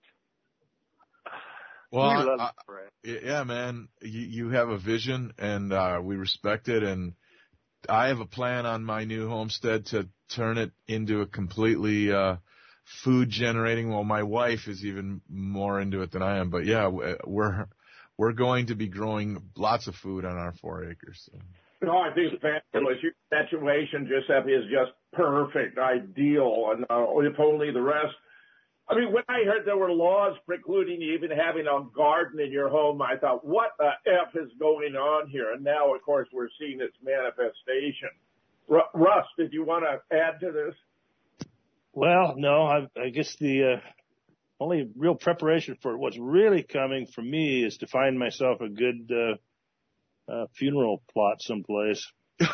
Well, yeah, man, you have a vision, and we respect it, and I have a plan on my new homestead to turn it into a completely food generating. Well, my wife is even more into it than I am, but yeah, we're going to be growing lots of food on our 4 acres. So. No, I think it's fabulous. Your situation, Giuseppe, is just perfect, ideal, and if only the rest. I mean, when I heard there were laws precluding you even having a garden in your home, I thought, what the F is going on here? And now, of course, we're seeing its manifestation. Russ, did you want to add to this? Well, no, I guess the only real preparation for what's really coming for me is to find myself a good funeral plot someplace.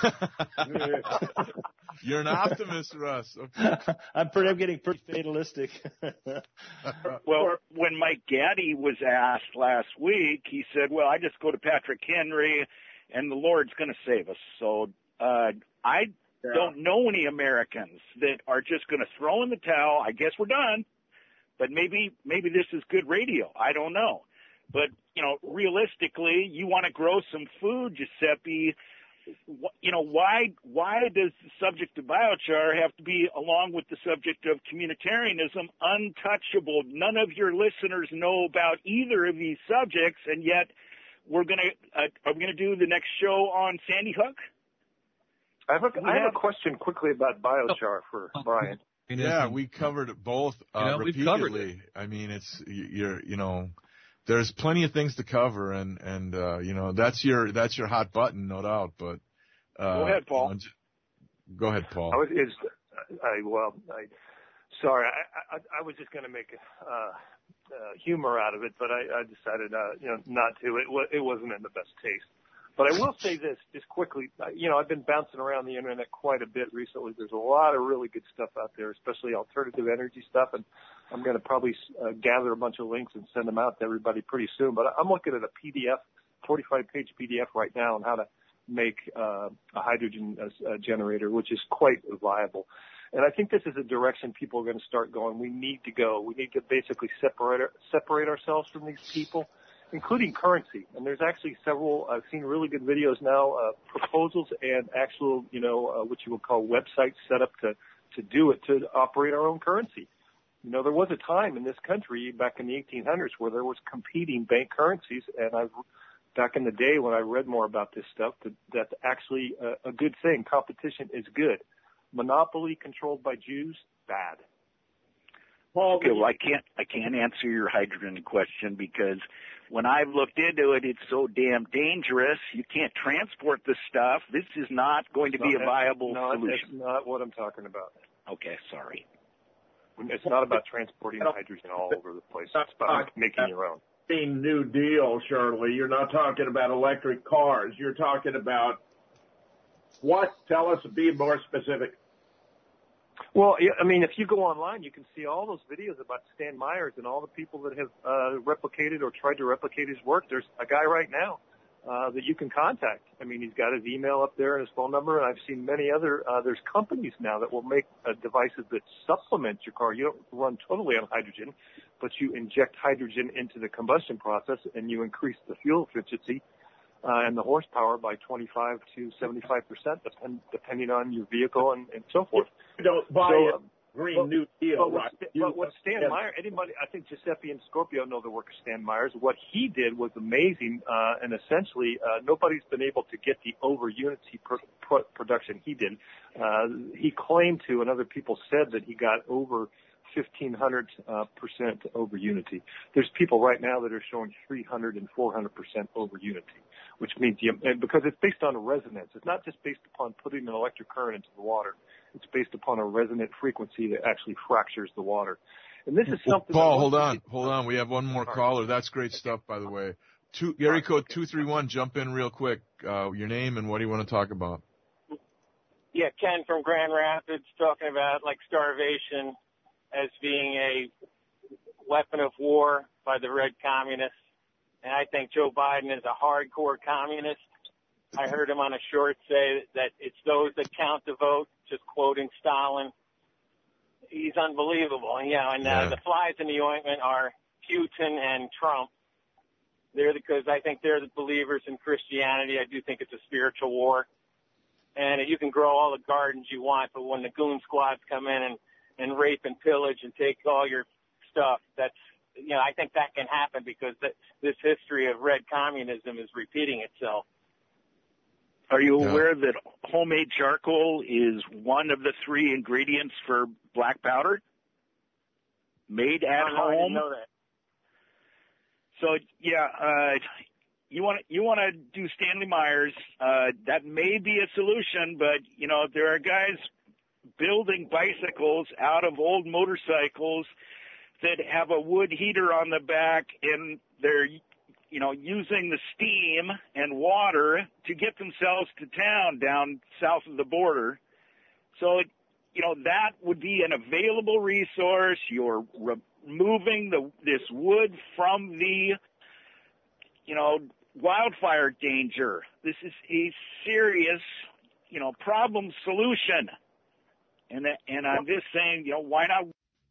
You're an optimist, Russ. Okay. I'm getting pretty fatalistic. Well, when Mike Gaddy was asked last week, he said, well, I just go to Patrick Henry and the Lord's going to save us. So I don't know any Americans that are just going to throw in the towel. I guess we're done. But maybe this is good radio. I don't know. But, realistically, you want to grow some food, Giuseppe. Why does the subject of biochar have to be along with the subject of communitarianism untouchable? None of your listeners know about either of these subjects, and yet are we gonna do the next show on Sandy Hook? I have a question quickly about biochar for Brian. Yeah, we covered it both repeatedly. We've covered it. I mean, there's plenty of things to cover, and that's your hot button, no doubt. But go ahead, Paul. Go ahead, Paul. Sorry, I was just going to make humor out of it, but I decided not to. It wasn't in the best taste. But I will say this just quickly. I've been bouncing around the internet quite a bit recently. There's a lot of really good stuff out there, especially alternative energy stuff. And I'm going to probably gather a bunch of links and send them out to everybody pretty soon. But I'm looking at a PDF, 45-page PDF right now on how to make a hydrogen generator, which is quite viable. And I think this is a direction people are going to start going. We need to go. We need to basically separate ourselves from these people, including currency. And there's actually several, I've seen really good videos now, proposals and actual, what you would call websites set up to do it, to operate our own currency. There was a time in this country back in the 1800s where there was competing bank currencies, and back in the day when I read more about this stuff, that's actually a good thing. Competition is good. Monopoly controlled by Jews, bad. Okay, well, I can't answer your hydrogen question because when I've looked into it, it's so damn dangerous. You can't transport the stuff. This is not going to be a viable solution. That's not what I'm talking about. Okay, sorry. It's not about transporting hydrogen all over the place. It's about making your own. New Deal, Shirley. You're not talking about electric cars. You're talking about what? Tell us, be more specific. Well, I mean, if you go online, you can see all those videos about Stan Myers and all the people that have replicated or tried to replicate his work. There's a guy right now that you can contact. I mean, he's got his email up there and his phone number, and I've seen many other there's companies now that will make devices that supplement your car. You don't run totally on hydrogen, but you inject hydrogen into the combustion process, and you increase the fuel efficiency and the horsepower by 25 to 75%, depending on your vehicle and so forth. You don't buy Green New Deal. But what Stan Myers, I think Giuseppe and Scorpio know the work of Stan Myers. What he did was amazing, and essentially nobody's been able to get the over unity production he did. He claimed to, and other people said that he got over 1,500% over unity. There's people right now that are showing 300 and 400% over unity, which means because it's based on resonance. It's not just based upon putting an electric current into the water. It's based upon a resonant frequency that actually fractures the water. And this is something. Paul, hold on. We have one more caller. That's great stuff, by the way. Area code 231. Jump in real quick. Your name and what do you want to talk about? Yeah, Ken from Grand Rapids, talking about like starvation as being a weapon of war by the red communists. And I think Joe Biden is a hardcore communist. I heard him on a short say that it's those that count the vote, just quoting Stalin. He's unbelievable. The flies in the ointment are Putin and Trump. Because I think they're the believers in Christianity. I do think it's a spiritual war. And you can grow all the gardens you want, but when the goon squads come in and rape and pillage and take all your stuff, I think that can happen because this history of red communism is repeating itself. Are you aware that homemade charcoal is one of the 3 ingredients for black powder? Made at home. I didn't know that. So you want to do Stanley Myers. That may be a solution, but there are guys building bicycles out of old motorcycles that have a wood heater on the back, and they're using the steam and water to get themselves to town down south of the border. So, that would be an available resource. You're removing this wood from the, wildfire danger. This is a serious, problem solution. And I'm just saying, why not?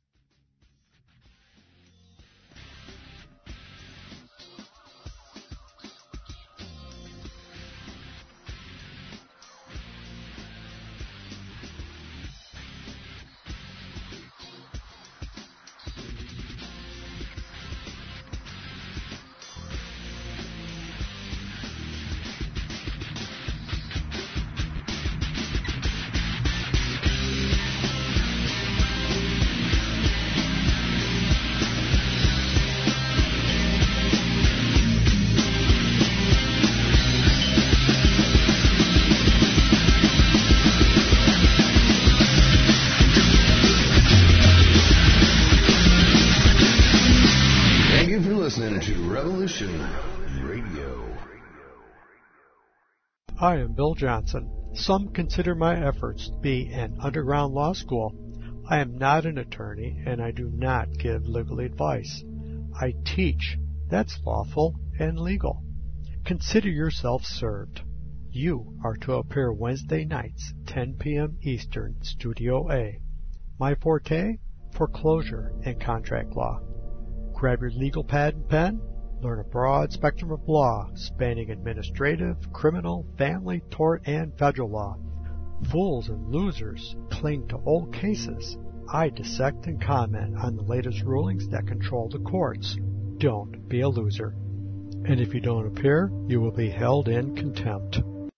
I am Bill Johnson. Some consider my efforts to be an underground law school. I am not an attorney, and I do not give legal advice. I teach. That's lawful and legal. Consider yourself served. You are to appear Wednesday nights, 10 p.m. Eastern, Studio A. My forte? Foreclosure and contract law. Grab your legal pad and pen. Learn a broad spectrum of law spanning administrative, criminal, family, tort, and federal law. Fools and losers cling to old cases. I dissect and comment on the latest rulings that control the courts. Don't be a loser. And if you don't appear, you will be held in contempt.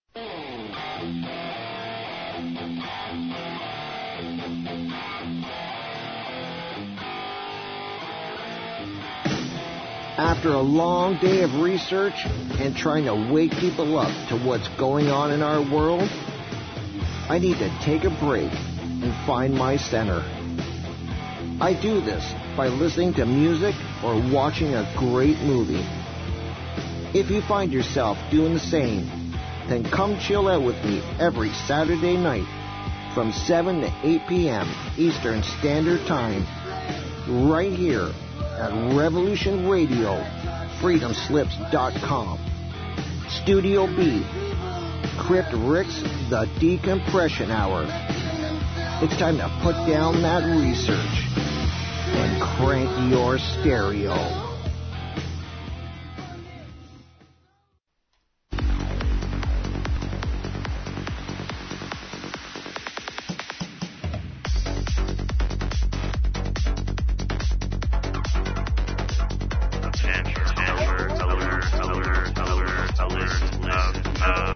After a long day of research and trying to wake people up to what's going on in our world, I need to take a break and find my center. I do this by listening to music or watching a great movie. If you find yourself doing the same, then come chill out with me every Saturday night from 7 to 8 p.m. Eastern Standard Time, right here at Revolution Radio, freedomslips.com. Studio B, Crypt Rick's The Decompression Hour. It's time to put down that research and crank your stereo.